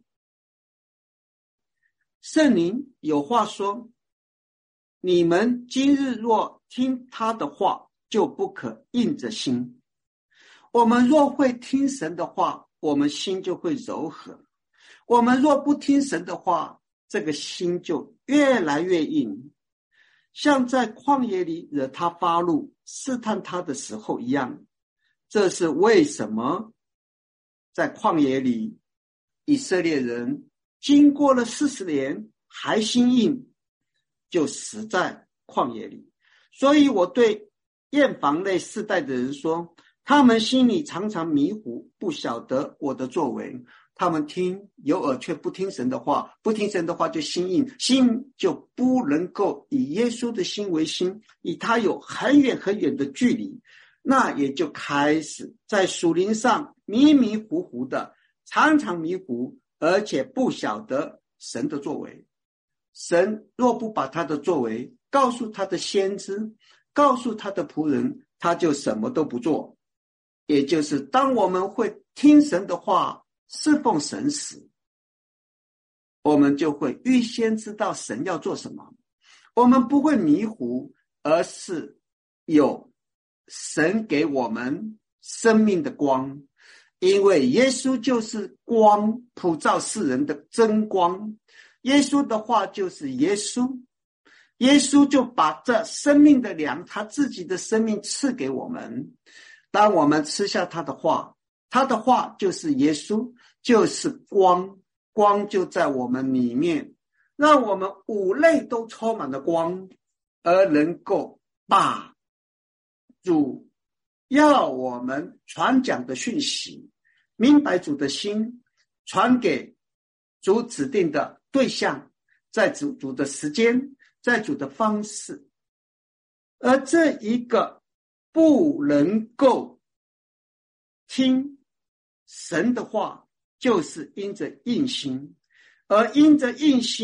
圣灵有话说，你们今日若听他的话，就不可硬着心。我们若会听神的话，我们心就会柔和；我们若不听神的话，这个心就越来越硬，像在旷野里惹他发怒试探他的时候一样。这是为什么在旷野里以色列人经过了四十年还心硬，就死在旷野里。所以我对厌房类世代的人说，他们心里常常迷糊，不晓得我的作为。他们听有耳却不听神的话，不听神的话就心硬，心就不能够以耶稣的心为心，以他有很远很远的距离，那也就开始在属灵上迷迷糊糊的，常常迷糊，而且不晓得神的作为。神若不把他的作为告诉他的先知，告诉他的仆人，他就什么都不做。也就是当我们会听神的话，侍奉神时，我们就会预先知道神要做什么，我们不会迷糊，而是有神给我们生命的光。因为耶稣就是光，普照世人的真光。耶稣的话就是耶稣，耶稣就把这生命的粮，他自己的生命赐给我们。当我们吃下他的话，他的话就是耶稣，就是光，光就在我们里面，让我们五类都充满了光，而能够把主要我们传讲的讯息，明白主的心，传给主指定的对象，在主主的时间，在主的方式。而这一个不能够听神的话，就是因着硬心，而因着硬心，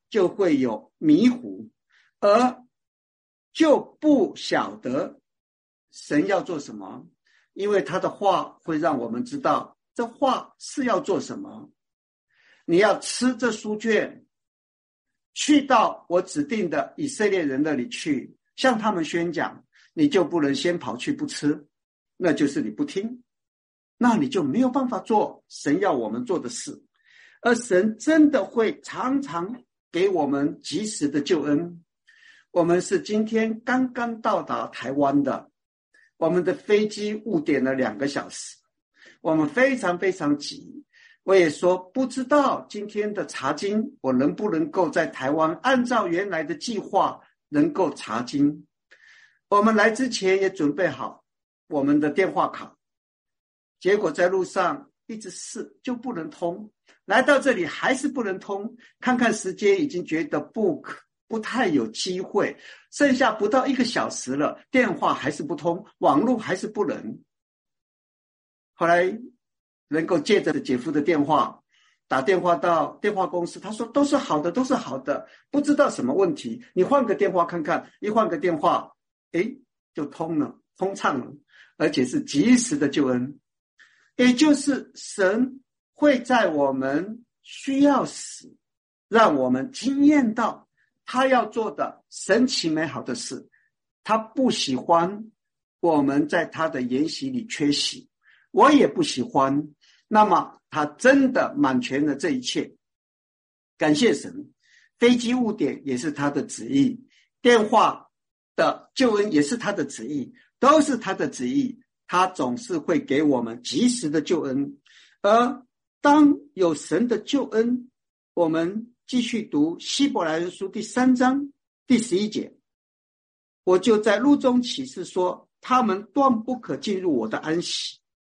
就会有迷糊，而就不晓得神要做什么，因为他的话会让我们知道这话是要做什么。你要吃这书卷，去到我指定的以色列人那里去，向他们宣讲，你就不能先跑去不吃，那就是你不听，那你就没有办法做神要我们做的事。而神真的会常常给我们及时的救恩。我们是今天刚刚到达台湾的，我们的飞机误点了两个小时，我们非常非常急。我也说不知道今天的查经我能不能够在台湾按照原来的计划能够查经。我们来之前也准备好我们的电话卡，结果在路上一直试就不能通，来到这里还是不能通，看看时间已经觉得不可不太有机会，剩下不到一个小时了，电话还是不通，网络还是不能。后来能够借着姐夫的电话打电话到电话公司，他说都是好的，都是好的，不知道什么问题，你换个电话看看。一换个电话，诶，就通了，通畅了，而且是及时的救恩。也就是神会在我们需要时，让我们经验到他要做的神奇美好的事。他不喜欢我们在他的筵席里缺席，我也不喜欢，那么他真的满全了这一切。感谢神，飞机误点也是他的旨意，电话的救恩也是他的旨意，都是他的旨意。他总是会给我们及时的救恩。而当有神的救恩，我们继续读希伯来人书第三章第十一节，我就在路中启示说，他们断不可进入我的安息。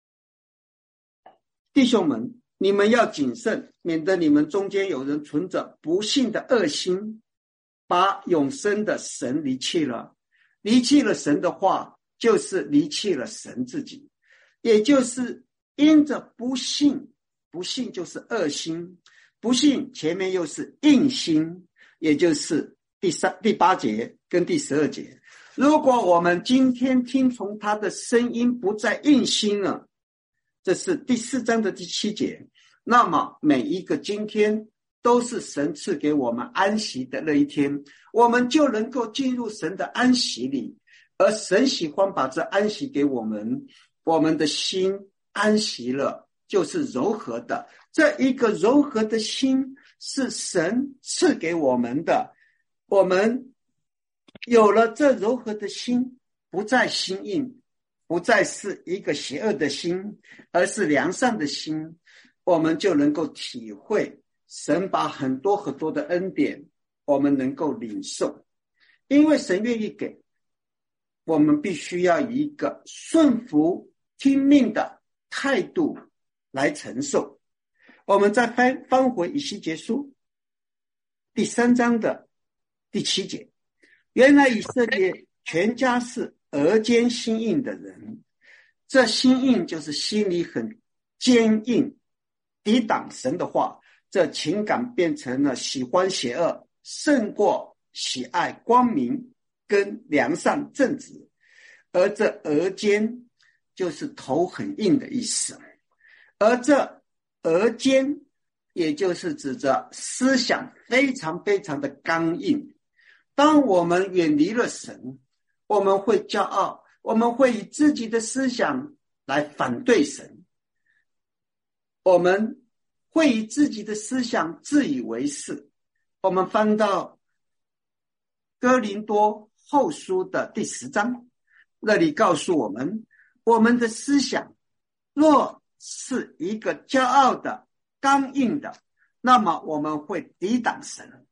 弟兄们，你们要谨慎，免得你们中间有人存着不信的恶心，把永生的神离弃了。离弃了神的话，就是离弃了神自己，也就是因着不信，不信就是恶心，不信前面又是硬心，也就是第三第八节跟第十二节。如果我们今天听从他的声音不再硬心了，这是第四章的第七节，那么每一个今天都是神赐给我们安息的那一天，我们就能够进入神的安息里。而神喜欢把这安息给我们，我们的心安息了，就是柔和的。这一个柔和的心是神赐给我们的，我们有了这柔和的心，不再心硬，不再是一个邪恶的心，而是良善的心，我们就能够体会神把很多很多的恩典我们能够领受。因为神愿意给，我们必须要以一个顺服听命的态度来承受。我们再翻翻回以西结书第三章的第七节，原来以色列全家是额间心硬的人，这心硬就是心里很坚硬，抵挡神的话，这情感变成了喜欢邪恶胜过喜爱光明跟良善正直。而这额间就是头很硬的意思，而这额间也就是指着思想非常非常的刚硬。当我们远离了神，我们会骄傲，我们会以自己的思想来反对神，我们会以自己的思想自以为是。我们翻到哥林多后书的第十章，那里告诉我们，我们的思想若是一个骄傲的刚硬的，那么我们会抵挡神。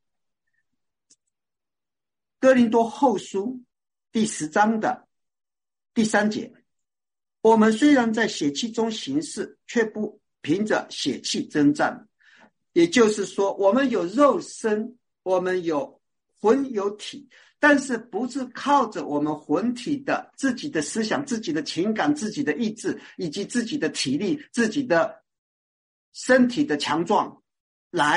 哥林多后书第十章的第三节，我们虽然在血气中行事，却不凭着血气征战。也就是说，我们有肉身，我们有魂有体，但是不是靠着我们魂体的自己的思想、自己的情感、自己的意志，以及自己的体力、自己的身体的强壮来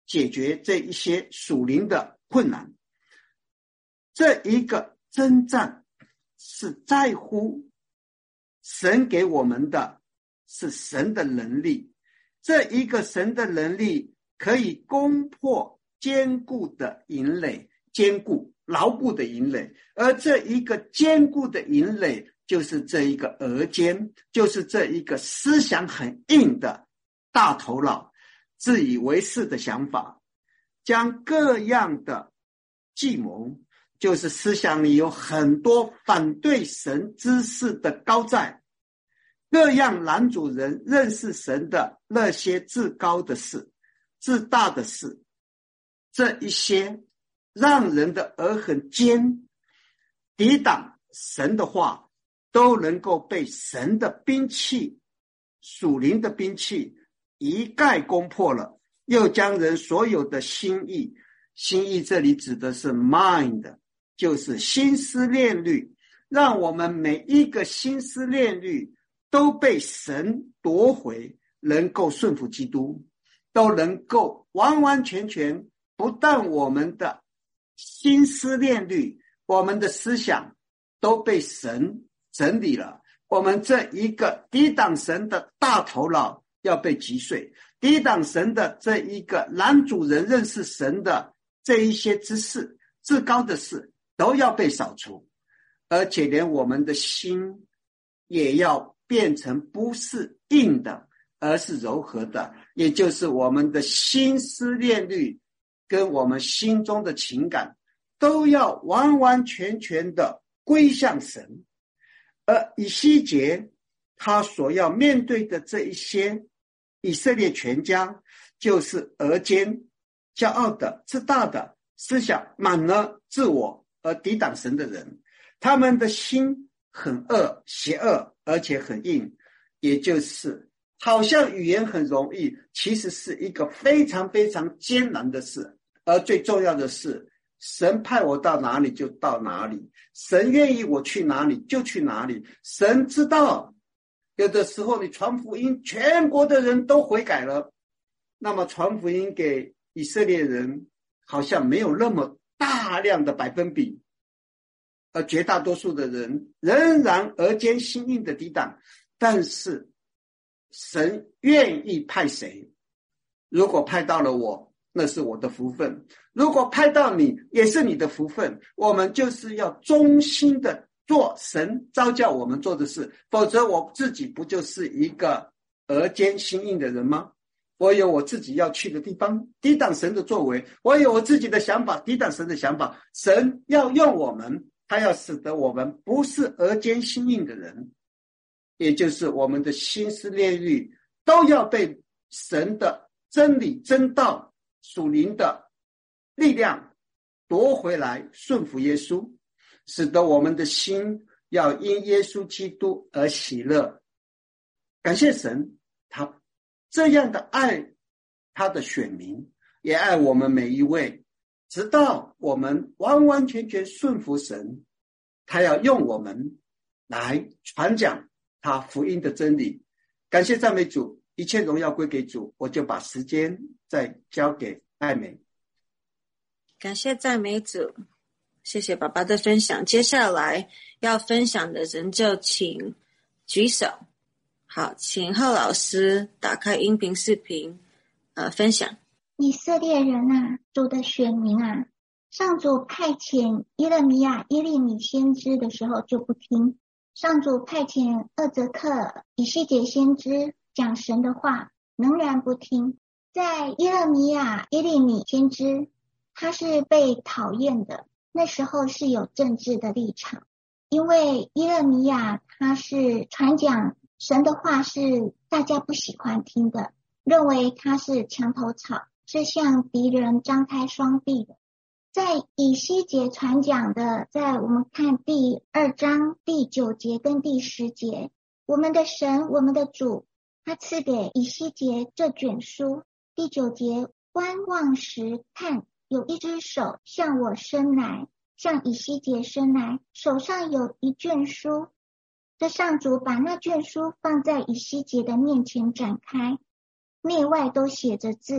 解决这一些属灵的困难。这一个征战是在乎神给我们的是神的能力，这一个神的能力可以攻破坚固的营垒，坚固牢固的营垒，而这一个坚固的营垒就是这一个额间，就是这一个思想很硬的大头脑，自以为是的想法，将各样的计谋，就是思想里有很多反对神之事的高在，各样男主人认识神的那些至高的事，至大的事，这一些让人的耳很尖，抵挡神的话，都能够被神的兵器，属灵的兵器一概攻破了，又将人所有的心意，心意这里指的是 mind， 就是心思念虑，让我们每一个心思念虑都被神夺回，能够顺服基督，都能够完完全全，不但我们的心思念虑，我们的思想都被神整理了，我们这一个抵挡神的大头脑要被击碎，抵挡神的这一个男主人认识神的这一些之事，至高的事都要被扫除，而且连我们的心也要变成不是硬的，而是柔和的，也就是我们的心思念虑跟我们心中的情感都要完完全全的归向神。而以西结他所要面对的这一些以色列全家，就是额间骄傲的自大的思想满了自我而抵挡神的人，他们的心很恶邪恶，而且很硬，也就是好像语言很容易，其实是一个非常非常艰难的事。而最重要的是，神派我到哪里就到哪里，神愿意我去哪里就去哪里，神知道有的时候你传福音全国的人都悔改了，那么传福音给以色列人好像没有那么大量的百分比，而绝大多数的人仍然额间心硬的抵挡，但是神愿意派谁，如果派到了我，那是我的福分，如果派到你，也是你的福分。我们就是要忠心的做神召叫我们做的事，否则我自己不就是一个额间心硬的人吗？我有我自己要去的地方，抵挡神的作为，我有我自己的想法，抵挡神的想法。神要用我们，他要使得我们不是额间心硬的人，也就是我们的心思念虑都要被神的真理真道属灵的力量夺回来，顺服耶稣，使得我们的心要因耶稣基督而喜乐。感谢神，他这样的爱他的选民，也爱我们每一位，直到我们完完全全顺服神，他要用我们来传讲他福音的真理。感谢赞美主，一切荣耀归给主。我就把时间再交给艾美。 感谢赞美主，谢谢爸爸的分享。接下来要分享的人就请举手。好，请贺老师打开音频视频，呃，分享。 以色列人啊，主的选民啊，上主派遣耶勒米亚、耶利米先知的时候就不听，上主派遣厄则克、以西结先知讲神的话，仍然不听。在耶勒米亚、耶利米先知，他是被讨厌的，那时候是有政治的立场，因为耶勒米亚他是传讲神的话，是大家不喜欢听的，认为他是墙头草，是向敌人张开双臂的。在以西结传讲的，在我们看第二章第九节跟第十节，我们的神，我们的主，他赐给以西结这卷书。第九节，观望时看，有一只手向我伸来，向以西结伸来，手上有一卷书。这上主把那卷书放在以西结的面前展开，内外都写着字，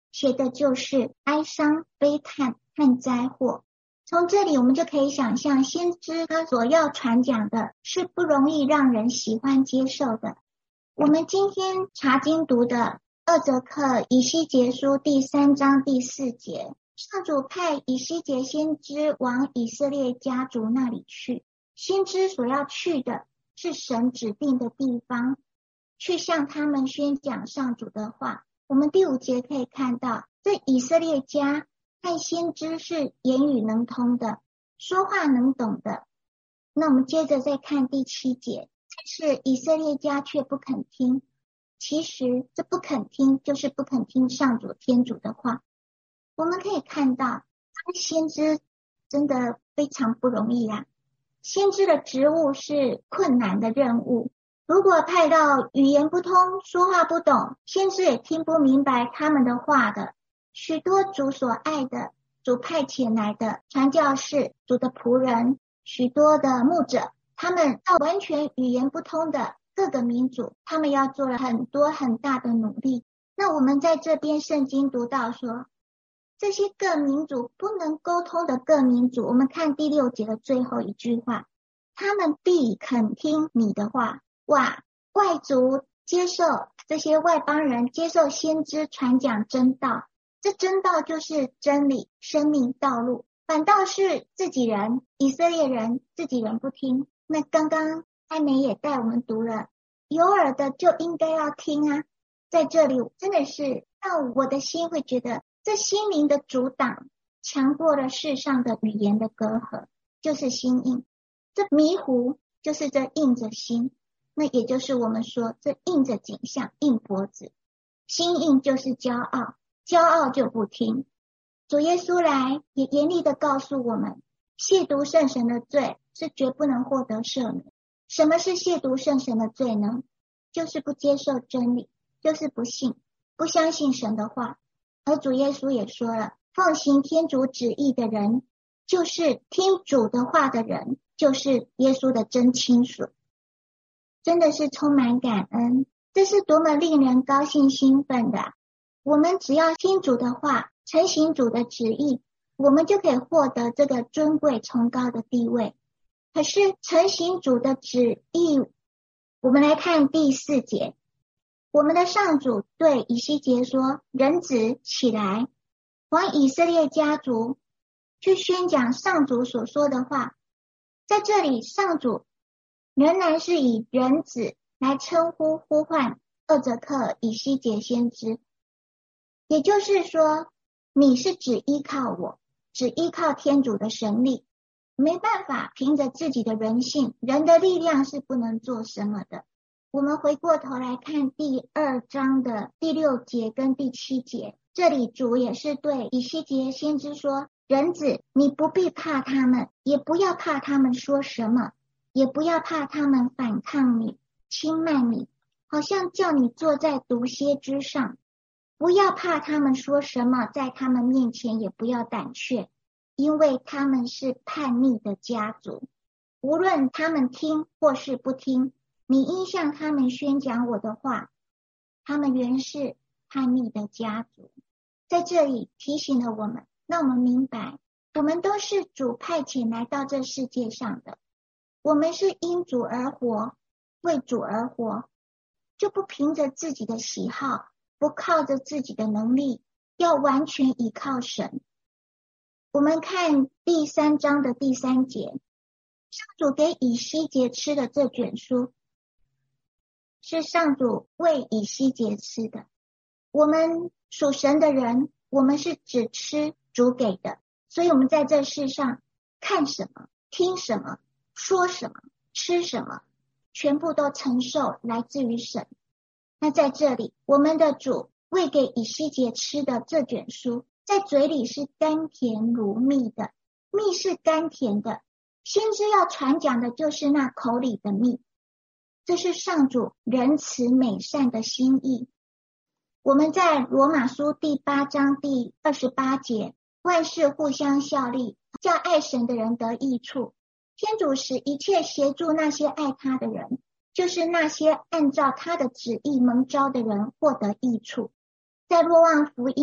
写的就是哀伤、悲叹和灾祸。从这里我们就可以想象，先知他所要传讲的是不容易让人喜欢接受的。我们今天查经读的二则克以西结书第三章第四节，上主派以西结先知往以色列家族那里去，先知所要去的是神指定的地方，去向他们宣讲上主的话。我们第五节可以看到，这以色列家和先知是言语能通的，说话能懂的。那我们接着再看第七节，但是以色列家却不肯听。其实这不肯听就是不肯听上主天主的话。我们可以看到，当先知真的非常不容易啊。先知的职务是困难的任务，如果派到语言不通、说话不懂，先知也听不明白他们的话的，许多主所爱的、主派遣来的传教士、主的仆人，许多的牧者，他们到完全语言不通的各个民族，他们要做了很多很大的努力。那我们在这边圣经读到说，这些各民族不能沟通的各民族，我们看第六节的最后一句话，他们必肯听你的话。哇，外族接受，这些外邦人接受先知传讲真道，这真道就是真理、生命道路，反倒是自己人，以色列人自己人不听。那刚刚艾美也带我们读了，有耳的就应该要听啊。在这里真的是让我的心会觉得，这心灵的阻挡强过了世上的语言的隔阂，就是心硬。这迷糊就是这硬着心，那也就是我们说这硬着颈项硬脖子，心硬就是骄傲，骄傲就不听。主耶稣来也严厉的告诉我们，亵渎圣神的罪是绝不能获得赦免。什么是亵渎圣神的罪呢？就是不接受真理，就是不信，不相信神的话。而主耶稣也说了，奉行天主旨意的人，就是听主的话的人，就是耶稣的真亲属。真的是充满感恩，这是多么令人高兴兴奋的。我们只要听主的话，承行主的旨意，我们就可以获得这个尊贵崇高的地位。可是承行主的旨意，我们来看第四节，我们的上主对以西结说，人子起来，往以色列家族去宣讲上主所说的话。在这里上主仍然是以人子来称呼呼唤二则克以西结先知，也就是说，你是只依靠我，只依靠天主的神力，没办法凭着自己的人性，人的力量是不能做什么的。我们回过头来看第二章的第六节跟第七节，这里主也是对以西结先知说，人子，你不必怕他们，也不要怕他们说什么，也不要怕他们反抗你、轻慢你，好像叫你坐在毒蝎之上。不要怕他们说什么，在他们面前也不要胆怯，因为他们是叛逆的家族。无论他们听或是不听，你应向他们宣讲我的话，他们原是叛逆的家族。在这里提醒了我们，让我们明白，我们都是主派遣来到这世界上的，我们是因主而活，为主而活，就不凭着自己的喜好，不靠着自己的能力，要完全依靠神。我们看第三章的第三节，上主给以西结吃的这卷书，是上主为以西结吃的。我们属神的人，我们是只吃主给的，所以我们在这世上看什么、听什么、说什么、吃什么，全部都承受来自于神。那在这里，我们的主喂给以西结吃的这卷书，在嘴里是甘甜如蜜的，蜜是甘甜的，先知要传讲的就是那口里的蜜，这是上主仁慈美善的心意。我们在罗马书第八章第二十八节，万事互相效力，叫爱神的人得益处。天主使一切协助那些爱他的人，就是那些按照他的旨意蒙召的人获得益处。在若望福音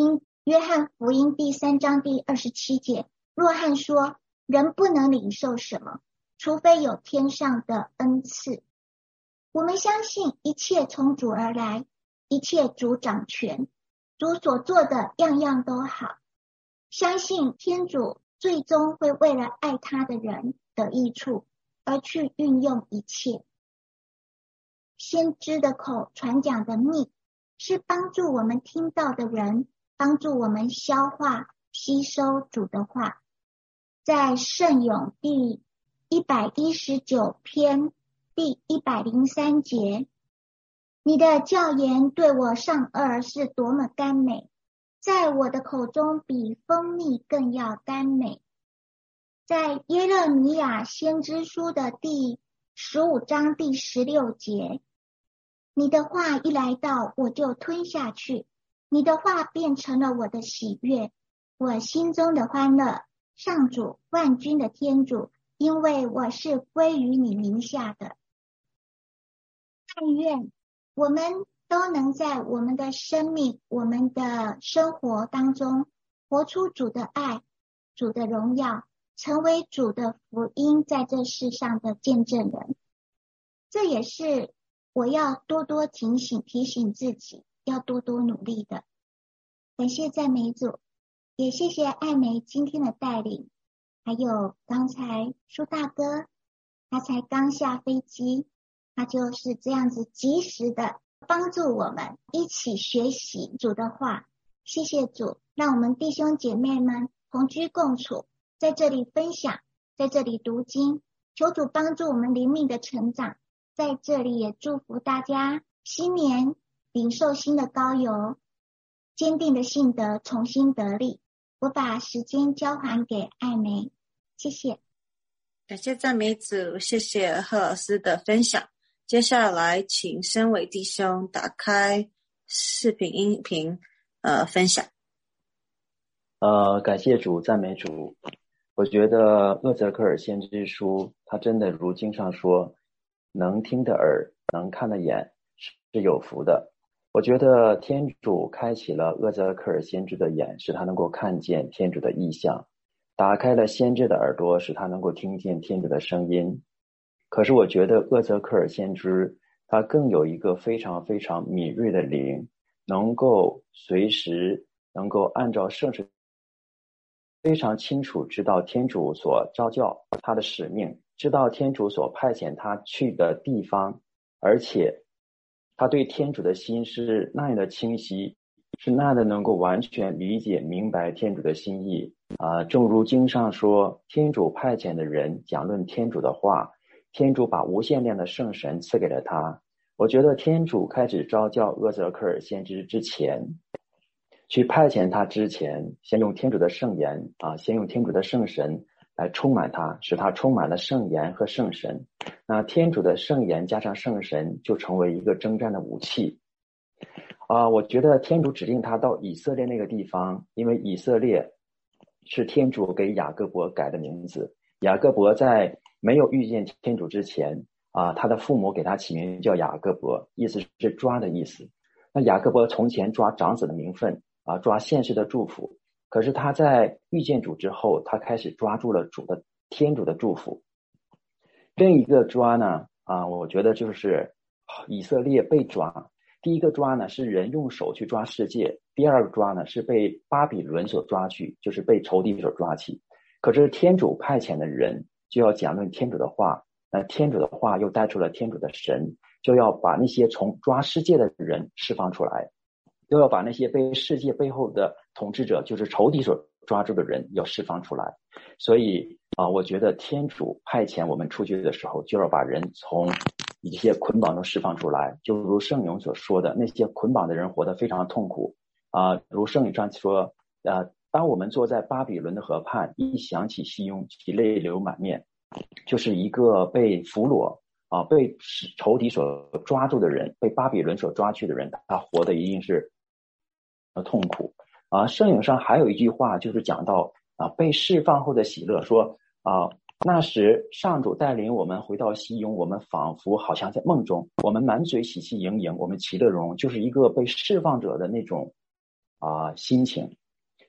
约翰福音第三章第二十七节，若翰说，人不能领受什么，除非有天上的恩赐。我们相信一切从主而来，一切主掌权，主所做的样样都好，相信天主最终会为了爱他的人得益处，而去运用一切。先知的口传讲的密，是帮助我们听到的人，帮助我们消化吸收主的话。在圣咏第一百一十九篇第一百零三节，你的教言对我上耳是多么甘美，在我的口中比蜂蜜更要甘美。在耶勒米亚先知书的第十五章第十六节，你的话一来到，我就吞下去，你的话变成了我的喜悦，我心中的欢乐。上主万军的天主，因为我是归于你名下的。但愿我们都能在我们的生命、我们的生活当中活出主的爱、主的荣耀，成为主的福音在这世上的见证人。这也是我要多多警醒提醒自己，要多多努力的。感谢赞美主，也谢谢艾梅今天的带领，还有刚才舒大哥，他才刚下飞机，他就是这样子及时的帮助我们一起学习主的话。谢谢主，让我们弟兄姐妹们同居共处，在这里分享，在这里读经，求主帮助我们灵命的成长。在这里也祝福大家新年领受新的膏油，坚定的信德重新得力。我把时间交还给艾梅，谢谢。 感谢赞美主，谢谢贺老师的分享。接下来请申伟弟兄打开视频音频呃分享。 呃，感谢主，赞美主。我觉得厄泽克尔先知书，它真的如经上说，能听的耳，能看的眼是有福的。我觉得天主开启了厄泽克尔先知的眼，使他能够看见天主的意象，打开了先知的耳朵，使他能够听见天主的声音。可是我觉得厄泽克尔先知他更有一个非常非常敏锐的灵，能够随时能够按照圣旨非常清楚知道天主所召叫他的使命，知道天主所派遣他去的地方，而且他对天主的心是那样的清晰，是那样的能够完全理解明白天主的心意啊、呃。正如经上说，天主派遣的人讲论天主的话，天主把无限量的圣神赐给了他。我觉得天主开始召叫厄泽克尔先知之前，去派遣他之前，先用天主的圣言啊，先用天主的圣神来充满他，使他充满了圣言和圣神。那天主的圣言加上圣神，就成为一个征战的武器啊。我觉得天主指定他到以色列那个地方，因为以色列是天主给雅各伯改的名字。雅各伯在没有遇见天主之前啊，他的父母给他起名叫雅各伯，意思是抓的意思。那雅各伯从前抓长子的名分啊，抓现世的祝福，可是他在遇见主之后，他开始抓住了主的天主的祝福。另一个抓呢啊，我觉得就是以色列被抓。第一个抓呢是人用手去抓世界，第二个抓呢是被巴比伦所抓去，就是被仇敌所抓去。可是天主派遣的人就要讲论天主的话，那天主的话又带出了天主的神，就要把那些从抓世界的人释放出来，又要把那些被世界背后的统治者，就是仇敌所抓住的人要释放出来。所以啊、呃，我觉得天主派遣我们出去的时候，就要把人从一些捆绑中释放出来。就如圣咏所说的，那些捆绑的人活得非常痛苦啊、呃。如圣咏上说，呃，当我们坐在巴比伦的河畔，一想起熙雍，其泪流满面，就是一个被俘虏啊、呃，被仇敌所抓住的人，被巴比伦所抓去的人，他活得一定是痛苦啊。圣咏上还有一句话，就是讲到啊，被释放后的喜乐，说啊，那时上主带领我们回到熙雍，我们仿佛好像在梦中，我们满嘴喜气盈盈，我们其乐融融，就是一个被释放者的那种啊心情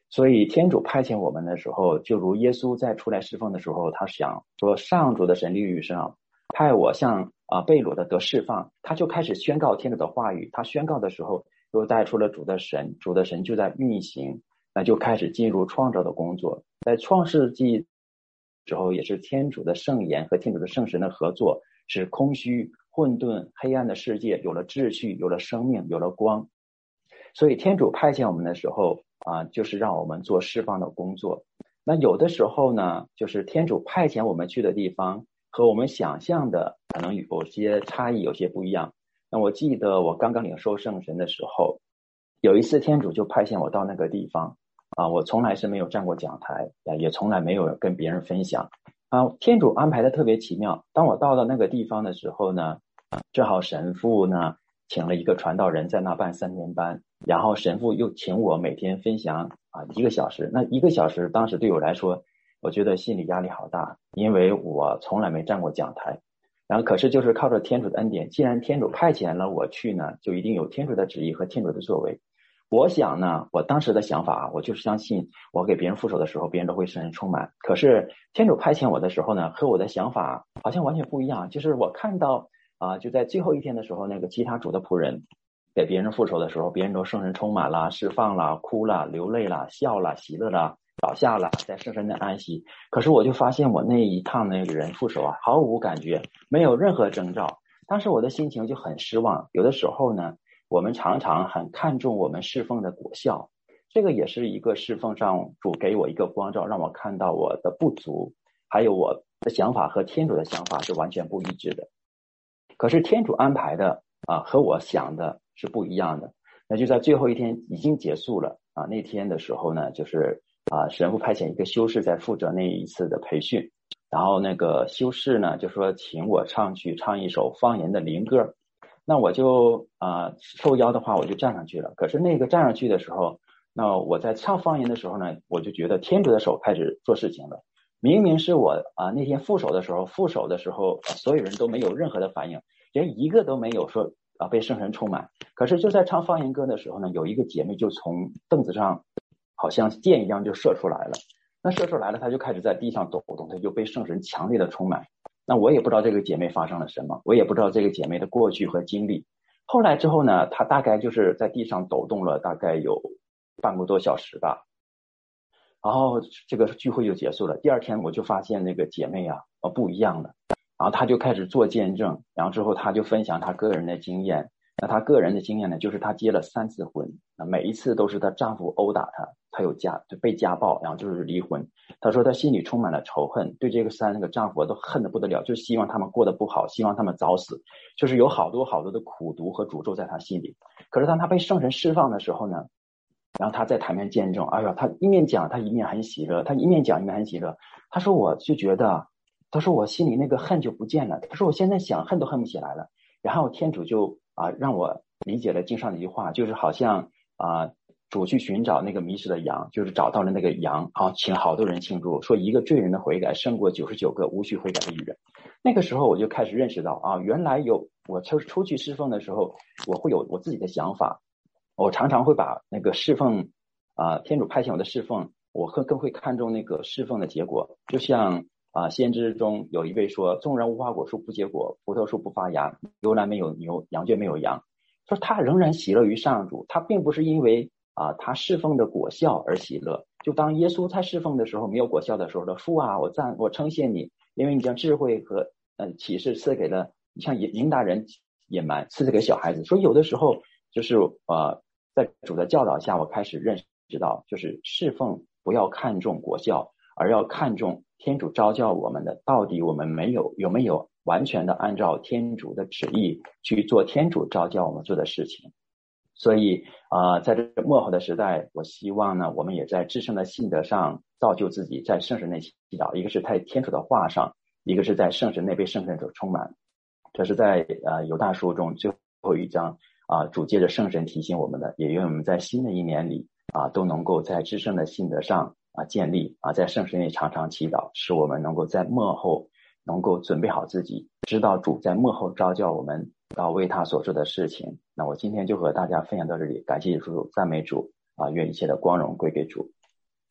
所以天主派遣我们的时候，就如耶稣在出来侍奉的时候，他想说上主的神力与上派我像啊被掳的得释放，他就开始宣告天主的话语。他宣告的时候又带出了主的神，主的神就在运行，那就开始进入创造的工作。在创世纪之后，也是天主的圣言和天主的圣神的合作，使空虚混沌黑暗的世界有了秩序，有了生命，有了光。所以天主派遣我们的时候啊，就是让我们做释放的工作。那有的时候呢，就是天主派遣我们去的地方和我们想象的可能有些差异，有些不一样。那我记得我刚刚领受圣神的时候，有一次天主就派遣我到那个地方啊，我从来是没有站过讲台，也从来没有跟别人分享啊。天主安排的特别奇妙，当我到了那个地方的时候呢，正好神父呢请了一个传道人在那办三天班，然后神父又请我每天分享啊一个小时。那一个小时当时对我来说，我觉得心理压力好大，因为我从来没站过讲台。然后可是就是靠着天主的恩典，既然天主派遣了我去呢，就一定有天主的旨意和天主的作为。我想呢，我当时的想法，我就是相信我给别人副手的时候，别人都会圣神充满。可是天主派遣我的时候呢，和我的想法好像完全不一样。就是我看到啊，就在最后一天的时候，那个其他主的仆人给别人副手的时候，别人都圣神充满了，释放了，哭了，流泪了，笑了，喜乐了，倒下了，在圣神的安息。可是我就发现我那一趟那个人副手啊，毫无感觉，没有任何征兆。当时我的心情就很失望。有的时候呢，我们常常很看重我们侍奉的果效，这个也是一个侍奉上主给我一个光照，让我看到我的不足，还有我的想法和天主的想法是完全不一致的。可是天主安排的啊，和我想的是不一样的。那就在最后一天已经结束了啊，那天的时候呢，就是啊神父派遣一个修士在负责那一次的培训，然后那个修士呢就说请我上去唱一首方言的灵歌。那我就啊、呃、受邀的话我就站上去了。可是那个站上去的时候，那我在唱方言的时候呢，我就觉得天主的手开始做事情了。明明是我啊、呃、那天副手的时候，副手的时候、呃、所有人都没有任何的反应，连一个都没有说啊、呃、被圣神充满。可是就在唱方言歌的时候呢，有一个姐妹就从凳子上好像箭一样就射出来了。那射出来了，她就开始在地上抖动，她就被圣神强烈的充满。那我也不知道这个姐妹发生了什么，我也不知道这个姐妹的过去和经历。后来之后呢，她大概就是在地上抖动了大概有半个多小时吧，然后这个聚会就结束了。第二天我就发现那个姐妹啊呃不一样了，然后她就开始做见证，然后之后她就分享她个人的经验。那她个人的经验呢，就是她结了三次婚，那每一次都是她丈夫殴打她，她有家就被家暴，然后就是离婚。她说她心里充满了仇恨，对这个三个丈夫都恨得不得了，就希望他们过得不好，希望他们早死，就是有好多好多的苦毒和诅咒在她心里。可是当她被圣神释放的时候呢，然后她在台面见证，哎呀，她一面讲她一面很喜乐，她一面讲一面很喜乐。她说我就觉得，她说我心里那个恨就不见了，她说我现在想恨都恨不起来了。然后天主就啊让我理解了经上的一句话，就是好像啊主去寻找那个迷失的羊，就是找到了那个羊啊，请好多人庆祝，说一个罪人的悔改胜过九十九个无需悔改的义人。那个时候我就开始认识到啊，原来有我出出去侍奉的时候，我会有我自己的想法，我常常会把那个侍奉啊天主派遣我的侍奉，我更更会看重那个侍奉的结果。就像啊，先知中有一位说，纵然无花果树不结果，葡萄树不发芽，牛栏没有牛，羊圈没有羊，说他仍然喜乐于上主。他并不是因为啊他侍奉的果效而喜乐，就当耶稣在侍奉的时候没有果效的时候，说父啊，我赞我称谢你，因为你将智慧和呃启示赐给了你，像引导人野蛮赐给小孩子。所以有的时候就是呃在主的教导下，我开始认识到，就是侍奉不要看重果效，而要看重天主召叫我们的，到底我们没有有没有完全的按照天主的旨意去做天主召叫我们做的事情。所以啊、呃，在这末后的时代，我希望呢，我们也在至圣的信德上造就自己，在圣神内祈祷，一个是在天主的话上，一个是在圣神内被圣神所充满。这是在呃犹大书中最后一章啊、呃，主借着圣神提醒我们的，也愿我们在新的一年里啊、呃，都能够在至圣的信德上啊建立啊，在圣神内常常祈祷，使我们能够在末后能够准备好自己，知道主在末后召叫我们要为他所做的事情。那我今天就和大家分享到这里，感谢主，赞美主啊，愿一切的光荣归给主。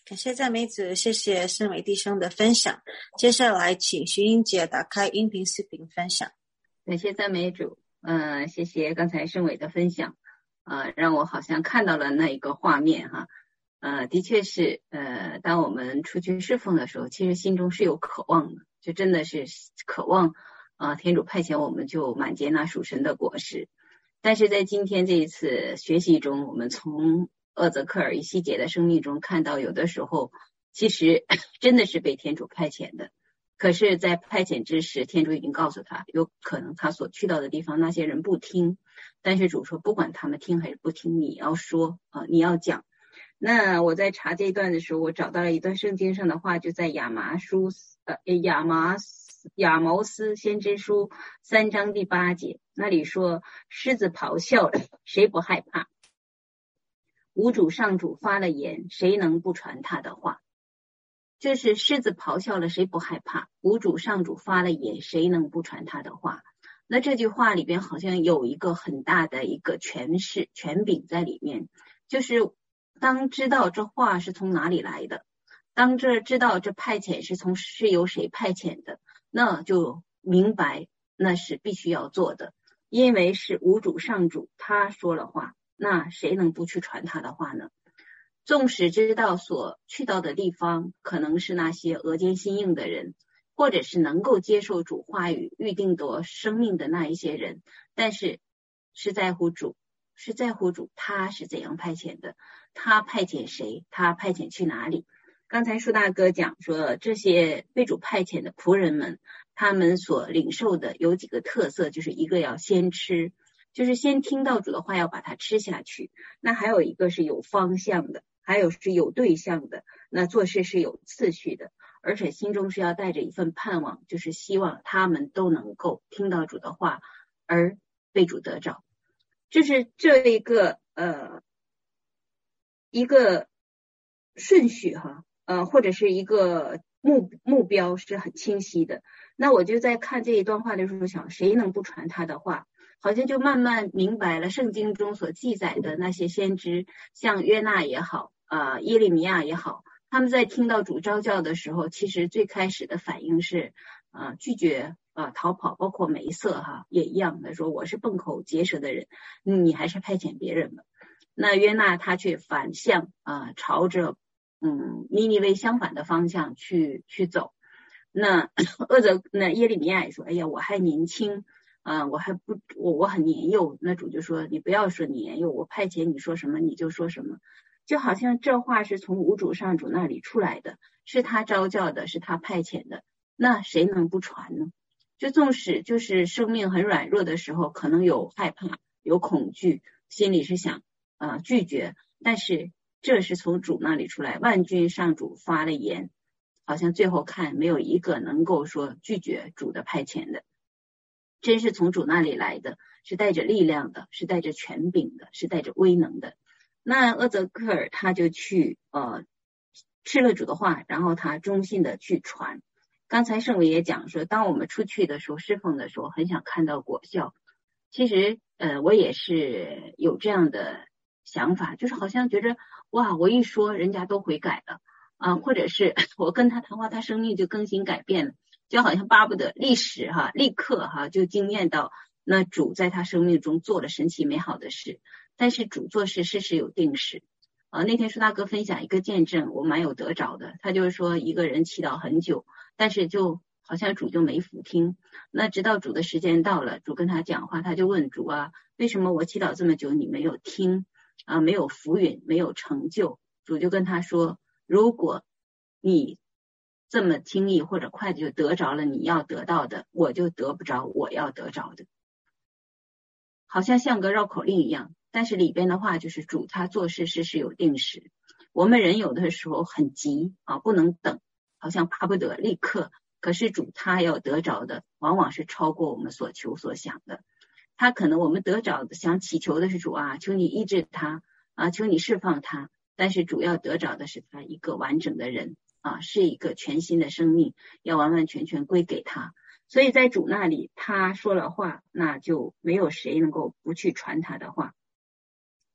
感谢赞美主，谢谢圣伟弟兄的分享。接下来请徐英姐打开音频视频分享。 感谢赞美主，呃，谢谢刚才圣伟的分享，呃，让我好像看到了那一个画面哈，呃，的确是，呃，当我们出去侍奉的时候，其实心中是有渴望的，就真的是渴望，啊、呃，天主派遣我们就满结那属神的果实。但是在今天这一次学习中，我们从厄泽克尔以西结的生命中看到，有的时候其实真的是被天主派遣的。可是在派遣之时，天主已经告诉他，有可能他所去到的地方那些人不听，但是主说不管他们听还是不听，你要说啊、呃，你要讲。那我在查这一段的时候，我找到了一段圣经上的话，就在亚麻书呃亚麻亚毛斯先知书三章第八节，那里说狮子咆哮了，谁不害怕？无主上主发了言，谁能不传他的话？就是狮子咆哮了，谁不害怕？无主上主发了言，谁能不传他的话？那这句话里边好像有一个很大的一个权势权柄在里面，就是当知道这话是从哪里来的，当这知道这派遣是从是由谁派遣的，那就明白那是必须要做的，因为是无主上主他说了话，那谁能不去传他的话呢？纵使知道所去到的地方可能是那些额间心硬的人，或者是能够接受主话语预定夺生命的那一些人，但是是在乎主，是在乎主他是怎样派遣的，他派遣谁，他派遣去哪里。刚才舒大哥讲说，这些被主派遣的仆人们，他们所领受的有几个特色，就是一个要先吃，就是先听到主的话要把它吃下去，那还有一个是有方向的，还有是有对象的，那做事是有次序的，而且心中是要带着一份盼望，就是希望他们都能够听到主的话而被主得着。就是这一个呃一个顺序哈，呃或者是一个目目标是很清晰的。那我就在看这一段话的时候想，谁能不传他的话？好像就慢慢明白了圣经中所记载的那些先知，像约纳也好，呃耶利米亚也好，他们在听到主召叫的时候，其实最开始的反应是呃拒绝呃逃跑，包括梅瑟哈也一样的说，我是笨口结舌的人，你还是派遣别人吧。那约纳他却反向啊、呃、朝着嗯尼尼微相反的方向去去走。那厄则那耶利米亚也说，哎呀我还年轻啊、呃，我还不我我很年幼。那主就说，你不要说你年幼，我派遣你说什么你就说什么。就好像这话是从无主上主那里出来的，是他召叫的，是他派遣的，那谁能不传呢？就纵使就是生命很软弱的时候，可能有害怕有恐惧，心里是想呃拒绝，但是这是从主那里出来，万军上主发了言，好像最后看没有一个能够说拒绝主的派遣的，真是从主那里来的，是带着力量的，是带着权柄的，是带着威能的。那厄泽克尔他就去呃吃了主的话，然后他忠心的去传。刚才圣伟也讲说，当我们出去的时候，侍奉的时候，很想看到果效。其实呃我也是有这样的想法，就是好像觉着哇，我一说人家都悔改了啊、呃，或者是我跟他谈话，他生命就更新改变了，就好像巴不得立时哈立刻哈就惊艳到那主在他生命中做了神奇美好的事。但是主做事事事有定时呃，那天舒大哥分享一个见证，我蛮有得着的。他就是说一个人祈祷很久，但是就好像主就没俯听。那直到主的时间到了，主跟他讲话，他就问主啊，为什么我祈祷这么久你没有听啊、呃，没有福允，没有成就？主就跟他说，如果你这么轻易或者快的就得着了你要得到的，我就得不着我要得着的。好像像个绕口令一样，但是里边的话就是主他做事事事有定时。我们人有的时候很急啊，不能等，好像巴不得立刻，可是主他要得着的往往是超过我们所求所想的。他可能我们得着的想祈求的是主啊，求你医治他啊，求你释放他，但是主要得着的是他一个完整的人啊，是一个全新的生命，要完完全全归给他。所以在主那里他说了话，那就没有谁能够不去传他的话。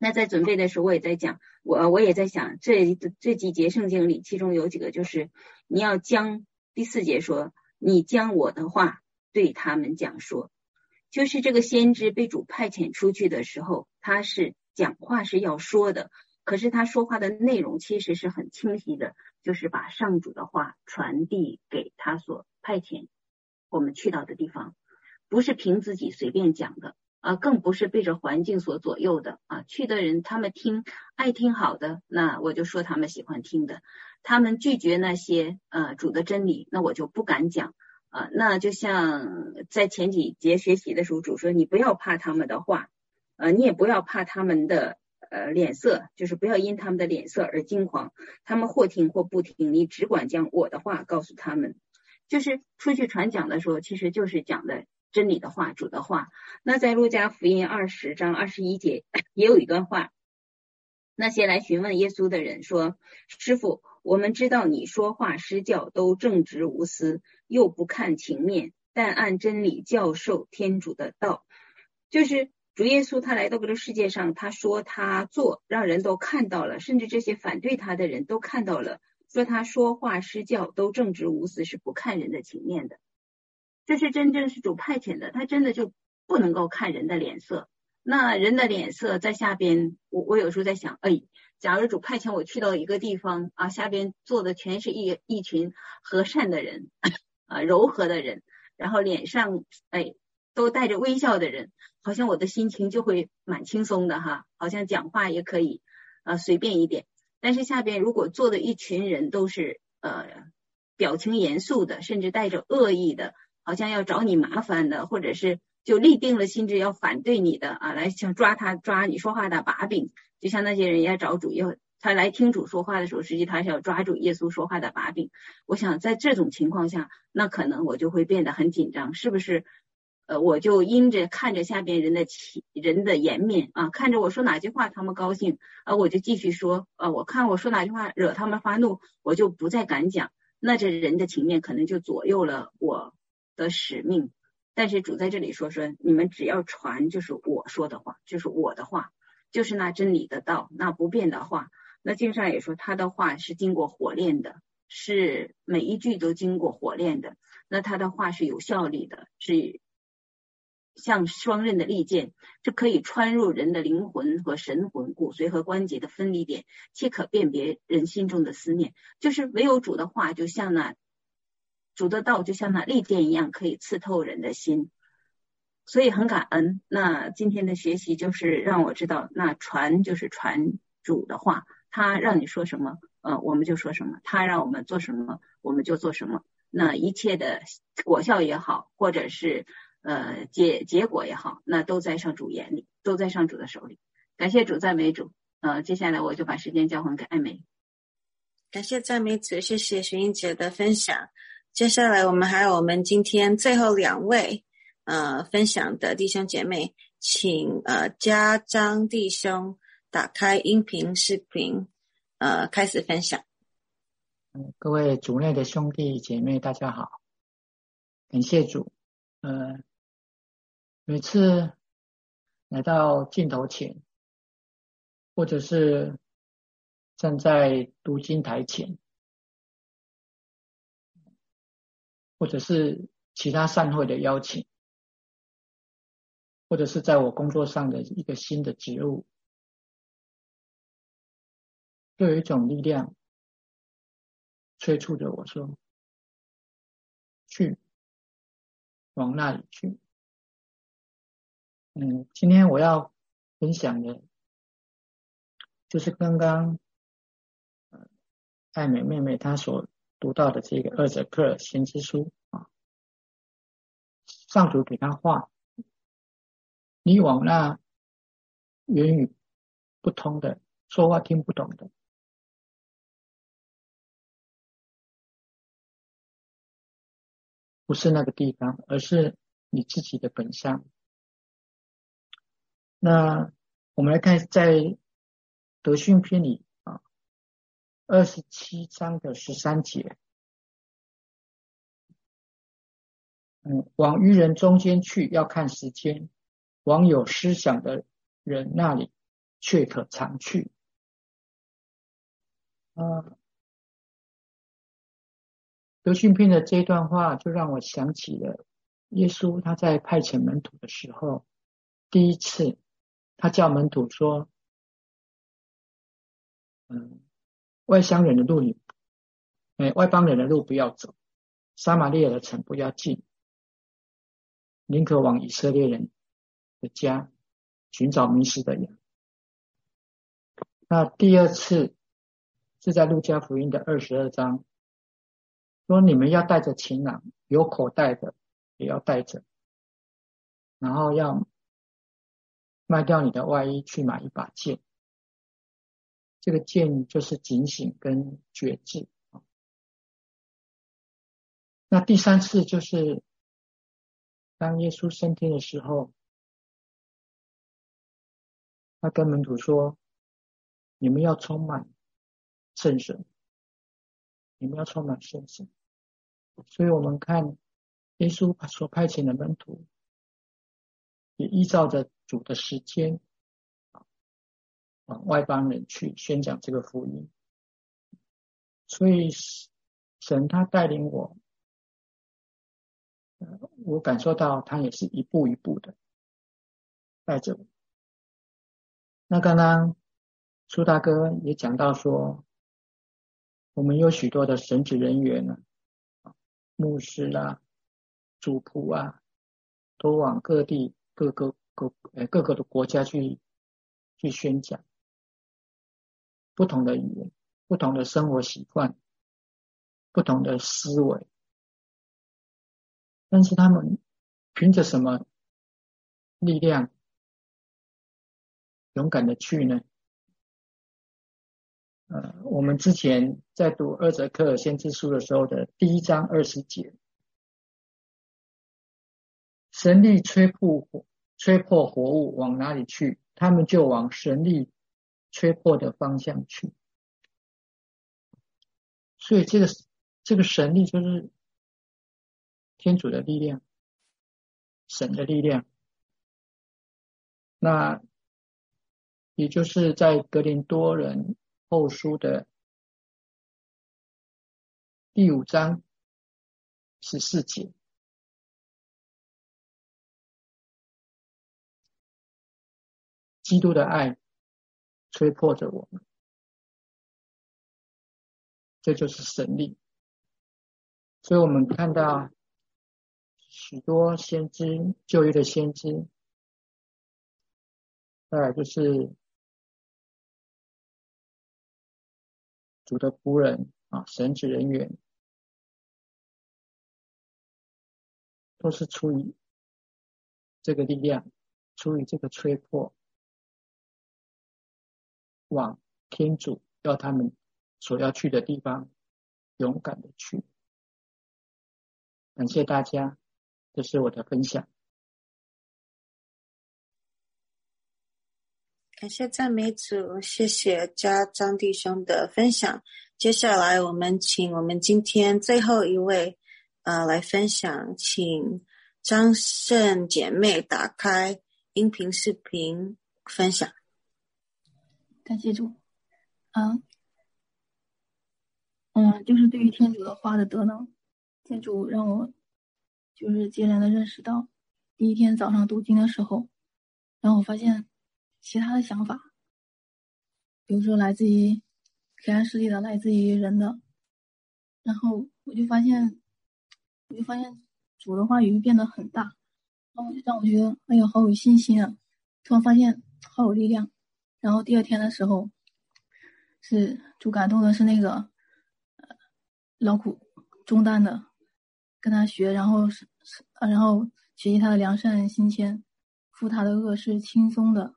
那在准备的时候，我也在讲，我我也在想，这这几节圣经里，其中有几个就是你要将第四节说，你将我的话对他们讲说，就是这个先知被主派遣出去的时候，他是讲话是要说的，可是他说话的内容其实是很清晰的，就是把上主的话传递给他所派遣我们去到的地方，不是凭自己随便讲的。啊，更不是被这环境所左右的啊！去的人，他们听爱听好的，那我就说他们喜欢听的；他们拒绝那些呃主的真理，那我就不敢讲啊。那就像在前几节学习的时候，主说你不要怕他们的话，呃，你也不要怕他们的呃脸色，就是不要因他们的脸色而惊慌。他们或听或不听，你只管将我的话告诉他们。就是出去传讲的时候，其实就是讲的真理的话，主的话。那在路加福音二十章二十一节也有一段话，那些来询问耶稣的人说，师父，我们知道你说话施教都正直无私，又不看情面，但按真理教授天主的道。就是主耶稣他来到这个世界上，他说他做让人都看到了，甚至这些反对他的人都看到了，说他说话施教都正直无私，是不看人的情面的。这是真正是主派遣的，他真的就不能够看人的脸色。那人的脸色在下边，我我有时候在想，哎，假如主派遣我去到一个地方啊，下边坐的全是一一群和善的人啊，柔和的人，然后脸上哎都带着微笑的人，好像我的心情就会蛮轻松的哈，好像讲话也可以啊随便一点。但是下边如果坐的一群人都是呃表情严肃的，甚至带着恶意的，好像要找你麻烦的，或者是就立定了心志要反对你的啊，来想抓他抓你说话的把柄，就像那些人要找主耶，他来听主说话的时候，实际他是要抓住耶稣说话的把柄。我想在这种情况下，那可能我就会变得很紧张，是不是？呃，我就因着看着下边人的人的颜面啊，看着我说哪句话他们高兴啊，我就继续说啊，我看我说哪句话惹他们发怒，我就不再敢讲。那这人的情面可能就左右了我的使命。但是主在这里说说，你们只要传就是我说的话，就是我的话，就是那真理的道，那不变的话。那经上也说他的话是经过火炼的，是每一句都经过火炼的，那他的话是有效力的，是像双刃的利剑，这可以穿入人的灵魂和神魂、骨髓和关节的分离点，且可辨别人心中的思念。就是唯有主的话，就像那主的道，就像那利剑一样，可以刺透人的心。所以很感恩。那今天的学习就是让我知道，那传就是传主的话，他让你说什么，呃，我们就说什么；他让我们做什么，我们就做什么。那一切的果效也好，或者是呃结结果也好，那都在上主眼里，都在上主的手里。感谢主，赞美主。呃，接下来我就把时间交还给艾美。 感谢赞美主，谢谢徐英姐的分享。接下来我们还有我们今天最后两位呃分享的弟兄姐妹，请呃家章弟兄打开音频视频，呃开始分享。 各位主内的兄弟姐妹，大家好，感谢主。呃，每次来到镜头前，或者是站在读经台前，或者是其他善会的邀请，或者是在我工作上的一个新的职务，都有一种力量催促着我说，去，往那里去。嗯，今天我要分享的，就是刚刚呃艾美妹妹她所读到的这个二者克尔先知书啊，上主给她话，你往那言语不通的、说话听不懂的，不是那个地方，而是你自己的本相。那我们来看在德训篇里啊，二十七章的十三节，嗯，往愚人中间去，要看时间；往有思想的人那里， 却可常去。呃，德训篇的这一段话就让我想起了耶稣他在派遣门徒的时候，第一次他叫门徒说，嗯，外乡人的路你，哎，外邦人的路不要走，撒玛利亚的城不要进，宁可往以色列人的家寻找迷失的羊。那第二次是在路加福音的二十二章，说你们要带着情囊，有口袋的也要带着，然后要卖掉你的外衣去买一把剑。这个剑就是警醒跟觉知。那第三次就是当耶稣升天的时候，他跟门徒说，你们要充满圣神，你们要充满圣神。所以我们看耶稣所派遣的门徒，也依照着主的时间往外邦人去宣讲这个福音。所以神他带领我，我感受到他也是一步一步的带着我。那刚刚苏大哥也讲到说，我们有许多的神职人员呢，牧师啊、主仆啊，都往各地各个各呃各个的国家去去宣讲不同的语言、不同的生活习惯、不同的思维，但是他们凭着什么力量勇敢的去呢？呃，我们之前在读二则克尔先知书的时候的第一章二十节，神力吹破吹破活物往哪里去，他们就往神力吹破的方向去。所以这个这个神力就是天主的力量，神的力量。那也就是在格林多人后书的第五章十四节，基督的爱吹破着我们，这就是神力。所以我们看到许多先知，旧约的先知，再来就是主的仆人啊，神职人员，都是出于这个力量，出于这个吹破，往天主要他们所要去的地方勇敢的去。感谢大家，这是我的分享。 感谢赞美主，谢谢家张弟兄的分享。接下来我们请我们今天最后一位呃来分享，请张圣姐妹打开音频视频分享。 感谢主。嗯嗯，就是对于天主的话的德能，天主让我就是接连的认识到，第一天早上读经的时候，然后我发现其他的想法，比如说来自于黑暗势力的，来自于人的，然后我就发现我就发现主的话语变得很大，然后让我觉得哎呀好有信心啊，突然发现好有力量。然后第二天的时候，是主感动的是那个呃劳苦重担的跟他学，然后是呃然后学习他的良善心谦，负他的恶是轻松的。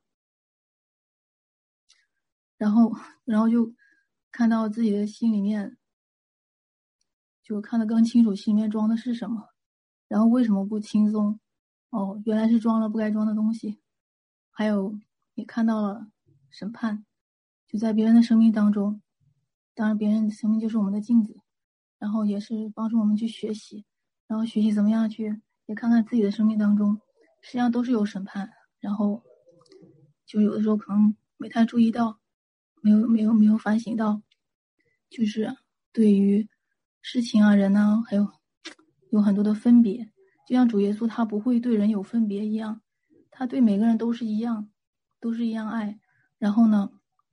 然后然后就看到自己的心里面，就看得更清楚心里面装的是什么，然后为什么不轻松，哦原来是装了不该装的东西。还有也看到了审判，就在别人的生命当中，当然别人的生命就是我们的镜子，然后也是帮助我们去学习，然后学习怎么样去也看看自己的生命当中实际上都是有审判，然后就有的时候可能没太注意到，没有没有没有反省到，就是对于事情啊人啊还有有很多的分别，就像主耶稣他不会对人有分别一样，他对每个人都是一样，都是一样爱。然后呢，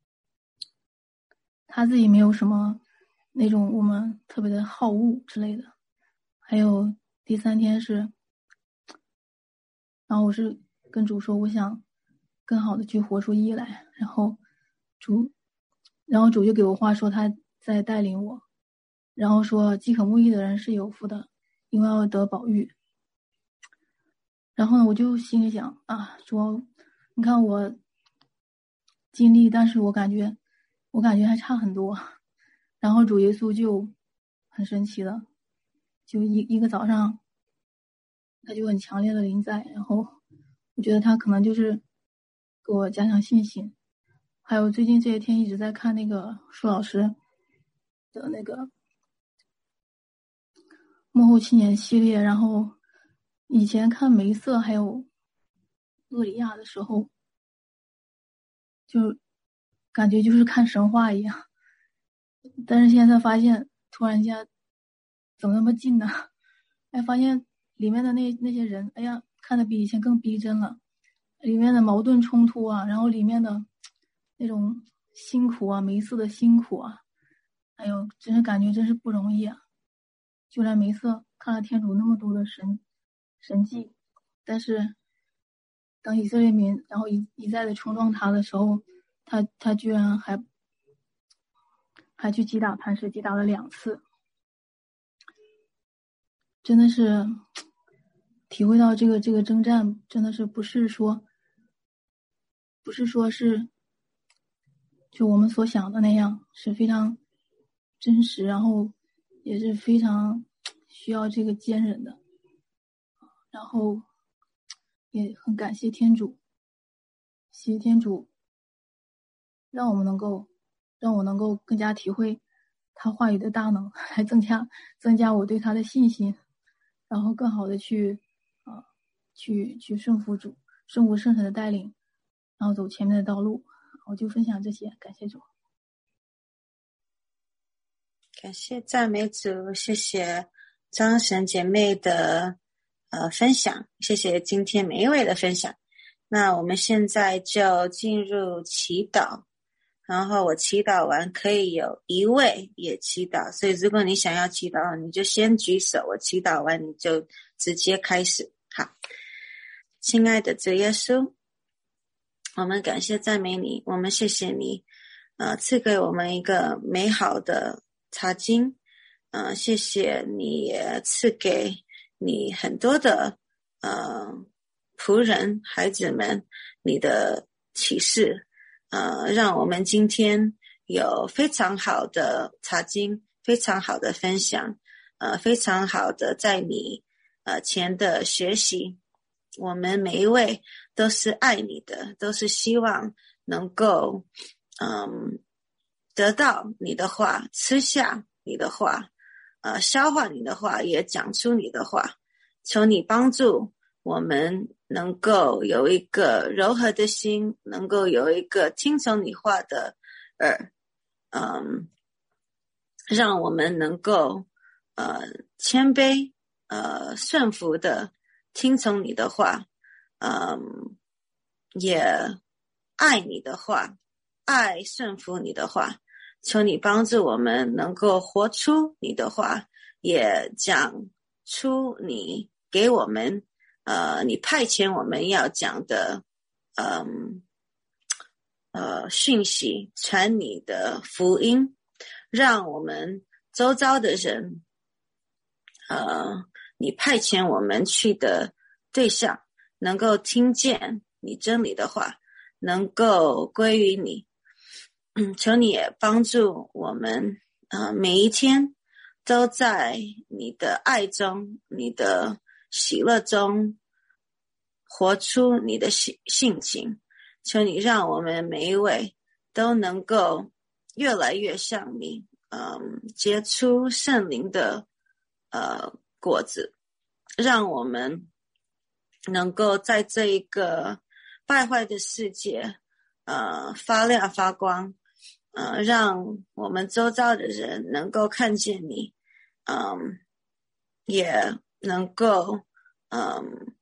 他自己没有什么那种我们特别的好恶之类的。还有第三天是，然后我是跟主说我想更好的去活出义来，然后主然后主就给我话说他在带领我，然后说饥渴慕义的人是有福的，因为要得宝玉。然后呢我就心里想啊，说你看我经历，但是我感觉我感觉还差很多。然后主耶稣就很神奇的，就一一个早上他就很强烈的临在，然后我觉得他可能就是给我加强信心。还有最近这些天一直在看那个舒老师的那个幕后七年系列，然后以前看梅瑟还有厄里亚的时候，就感觉就是看神话一样，但是现在发现突然间怎么那么近呢？哎，发现里面的那那些人，哎呀，看得比以前更逼真了，里面的矛盾冲突啊，然后里面的那种辛苦啊，梅瑟的辛苦啊，哎呦，真是感觉真是不容易啊！就连梅瑟看了天主那么多的神神迹，但是当以色列民然后一一再的冲撞他的时候，他他居然还还去击打磐石，击打了两次，真的是体会到这个这个征战真的是不是说不是说是就我们所想的那样，是非常真实，然后也是非常需要这个坚忍的。然后也很感谢天主，谢谢天主让我们能够让我能够更加体会他话语的大能，来增加增加我对他的信心，然后更好的去啊、呃、去去顺服主顺服圣神的带领，然后走前面的道路。我就分享这些，感谢主。 感谢赞美主，谢谢张神姐妹的呃分享，谢谢今天每一位的分享。那我们现在就进入祈祷，然后我祈祷完可以有一位也祈祷，所以如果你想要祈祷，你就先举手，我祈祷完你就直接开始。好，亲爱的主耶稣，我们感谢赞美你，我们谢谢你呃，赐给我们一个美好的查经，呃，谢谢你也赐给你很多的呃仆人孩子们你的启示，呃，让我们今天有非常好的查经，非常好的分享，呃，非常好的在你呃前的学习。我们每一位都是爱你的，都是希望能够嗯得到你的话，吃下你的话，呃消化你的话，也讲出你的话。求你帮助我们能够有一个柔和的心，能够有一个听从你话的耳，嗯，让我们能够呃谦卑呃顺服的听从你的话，嗯，也爱你的话，爱顺服你的话。求你帮助我们能够活出你的话，也讲出你给我们呃你派遣我们要讲的嗯呃讯息，传你的福音，让我们周遭的人呃你派遣我们去的对象能够听见你真理的话，能够归于你。嗯，求你也帮助我们呃每一天都在你的爱中，你的喜乐中活出你的性情。求你让我们每一位都能够越来越像你，嗯，结出圣灵的呃果子，让我们能够在这一个败坏的世界， 呃发亮发光，呃，让我们周遭的人能够看见你，嗯，也能够嗯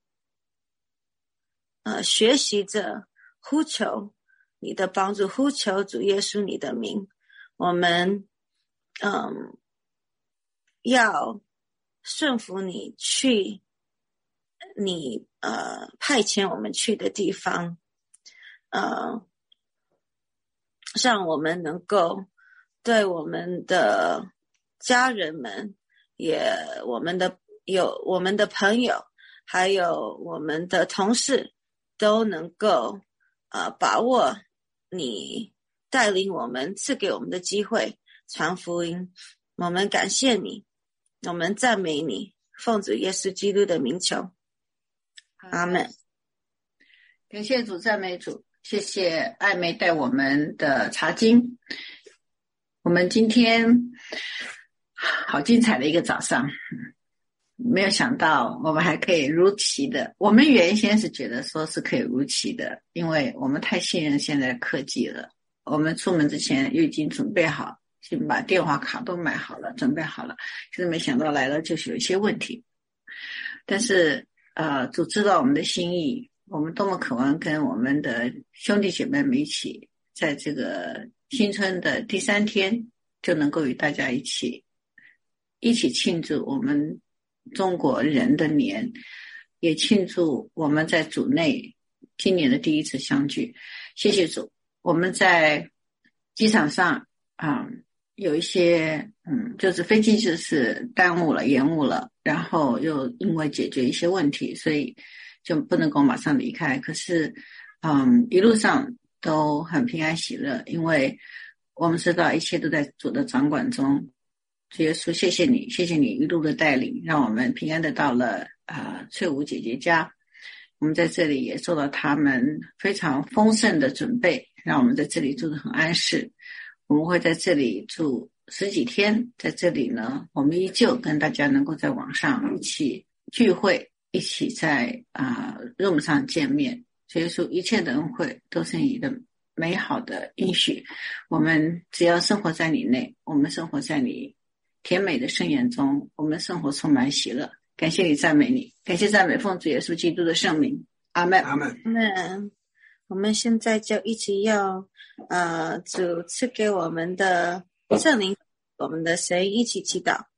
呃学习着呼求你的帮助，呼求主耶稣你的名，我们嗯要顺服你去你呃派遣我们去的地方，呃让我们能够对我们的家人们，也我们的有我们的朋友，还有我们的同事，都能够呃把握你带领我们赐给我们的机会传福音。我们感谢你，我们赞美你，奉主耶稣基督的名求，阿们。 感谢主，赞美主，谢谢艾梅带我们的查经。我们今天好精彩的一个早上，没有想到我们还可以如期的，我们原先是觉得说是可以如期的，因为我们太信任现在的科技了，我们出门之前又已经准备好，已经把电话卡都买好了，准备好了，就是没想到来了就是有一些问题。但是呃，主知道我们的心意，我们多么渴望跟我们的兄弟姐妹们一起，在这个新春的第三天就能够与大家一起一起庆祝我们中国人的年，也庆祝我们在主内今年的第一次相聚。谢谢主，我们在机场上啊、嗯，有一些嗯，就是飞机就是耽误了延误了，然后又因为解决一些问题，所以就不能够马上离开。可是嗯，一路上都很平安喜乐，因为我们知道一切都在主的掌管中。主耶稣，谢谢你，谢谢你一路的带领，让我们平安的到了啊、呃、翠舞姐姐家。我们在这里也受到他们非常丰盛的准备，让我们在这里住得很安适。我们会在这里住十几天，在这里呢，我们依旧跟大家能够在网上一起聚会，一起在啊、呃、room 上见面。主耶稣，一切的恩惠都是你的美好的应许，我们只要生活在你内，我们生活在你甜美的圣言中，我们的生活充满喜乐。感谢你，赞美你，感谢赞美奉主耶稣基督的圣名，阿们， 阿们， 阿们。我们现在就一起要呃主赐给我们的圣灵，我们的神一起祈祷。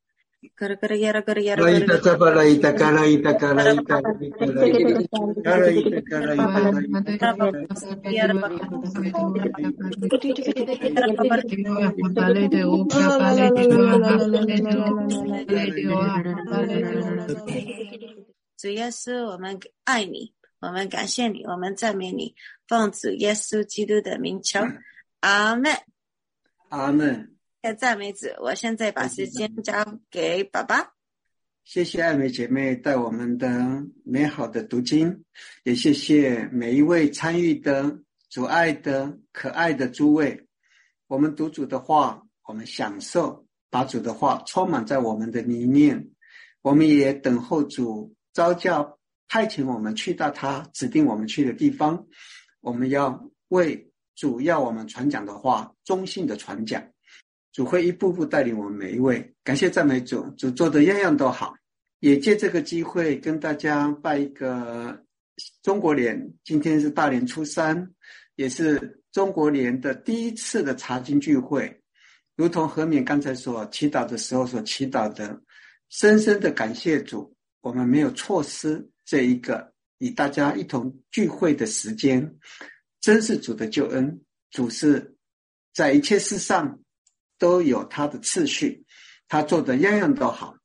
主耶稣，我们爱你，我们感谢你，我们赞美你，奉主耶稣基督的名求，阿们， 阿们。 赞美主，我现在把时间交给爸爸。 谢谢艾美姐妹带我们的美好的读经，也谢谢每一位参与的主爱的可爱的诸位。我们读主的话，我们享受把主的话充满在我们的里面，我们也等候主召叫派遣我们去到他指定我们去的地方。我们要为主要我们传讲的话忠心的传讲，主会一步步带领我们每一位。感谢赞美主，主做的样样都好。也借这个机会跟大家拜一个中国年，今天是大年初三，也是中国年的第一次的查经聚会。如同何勉刚才所祈祷的时候所祈祷的，深深的感谢主，我们没有错失这一个与大家一同聚会的时间，真是主的救恩。主是在一切事上都有他的次序，他做的样样都好。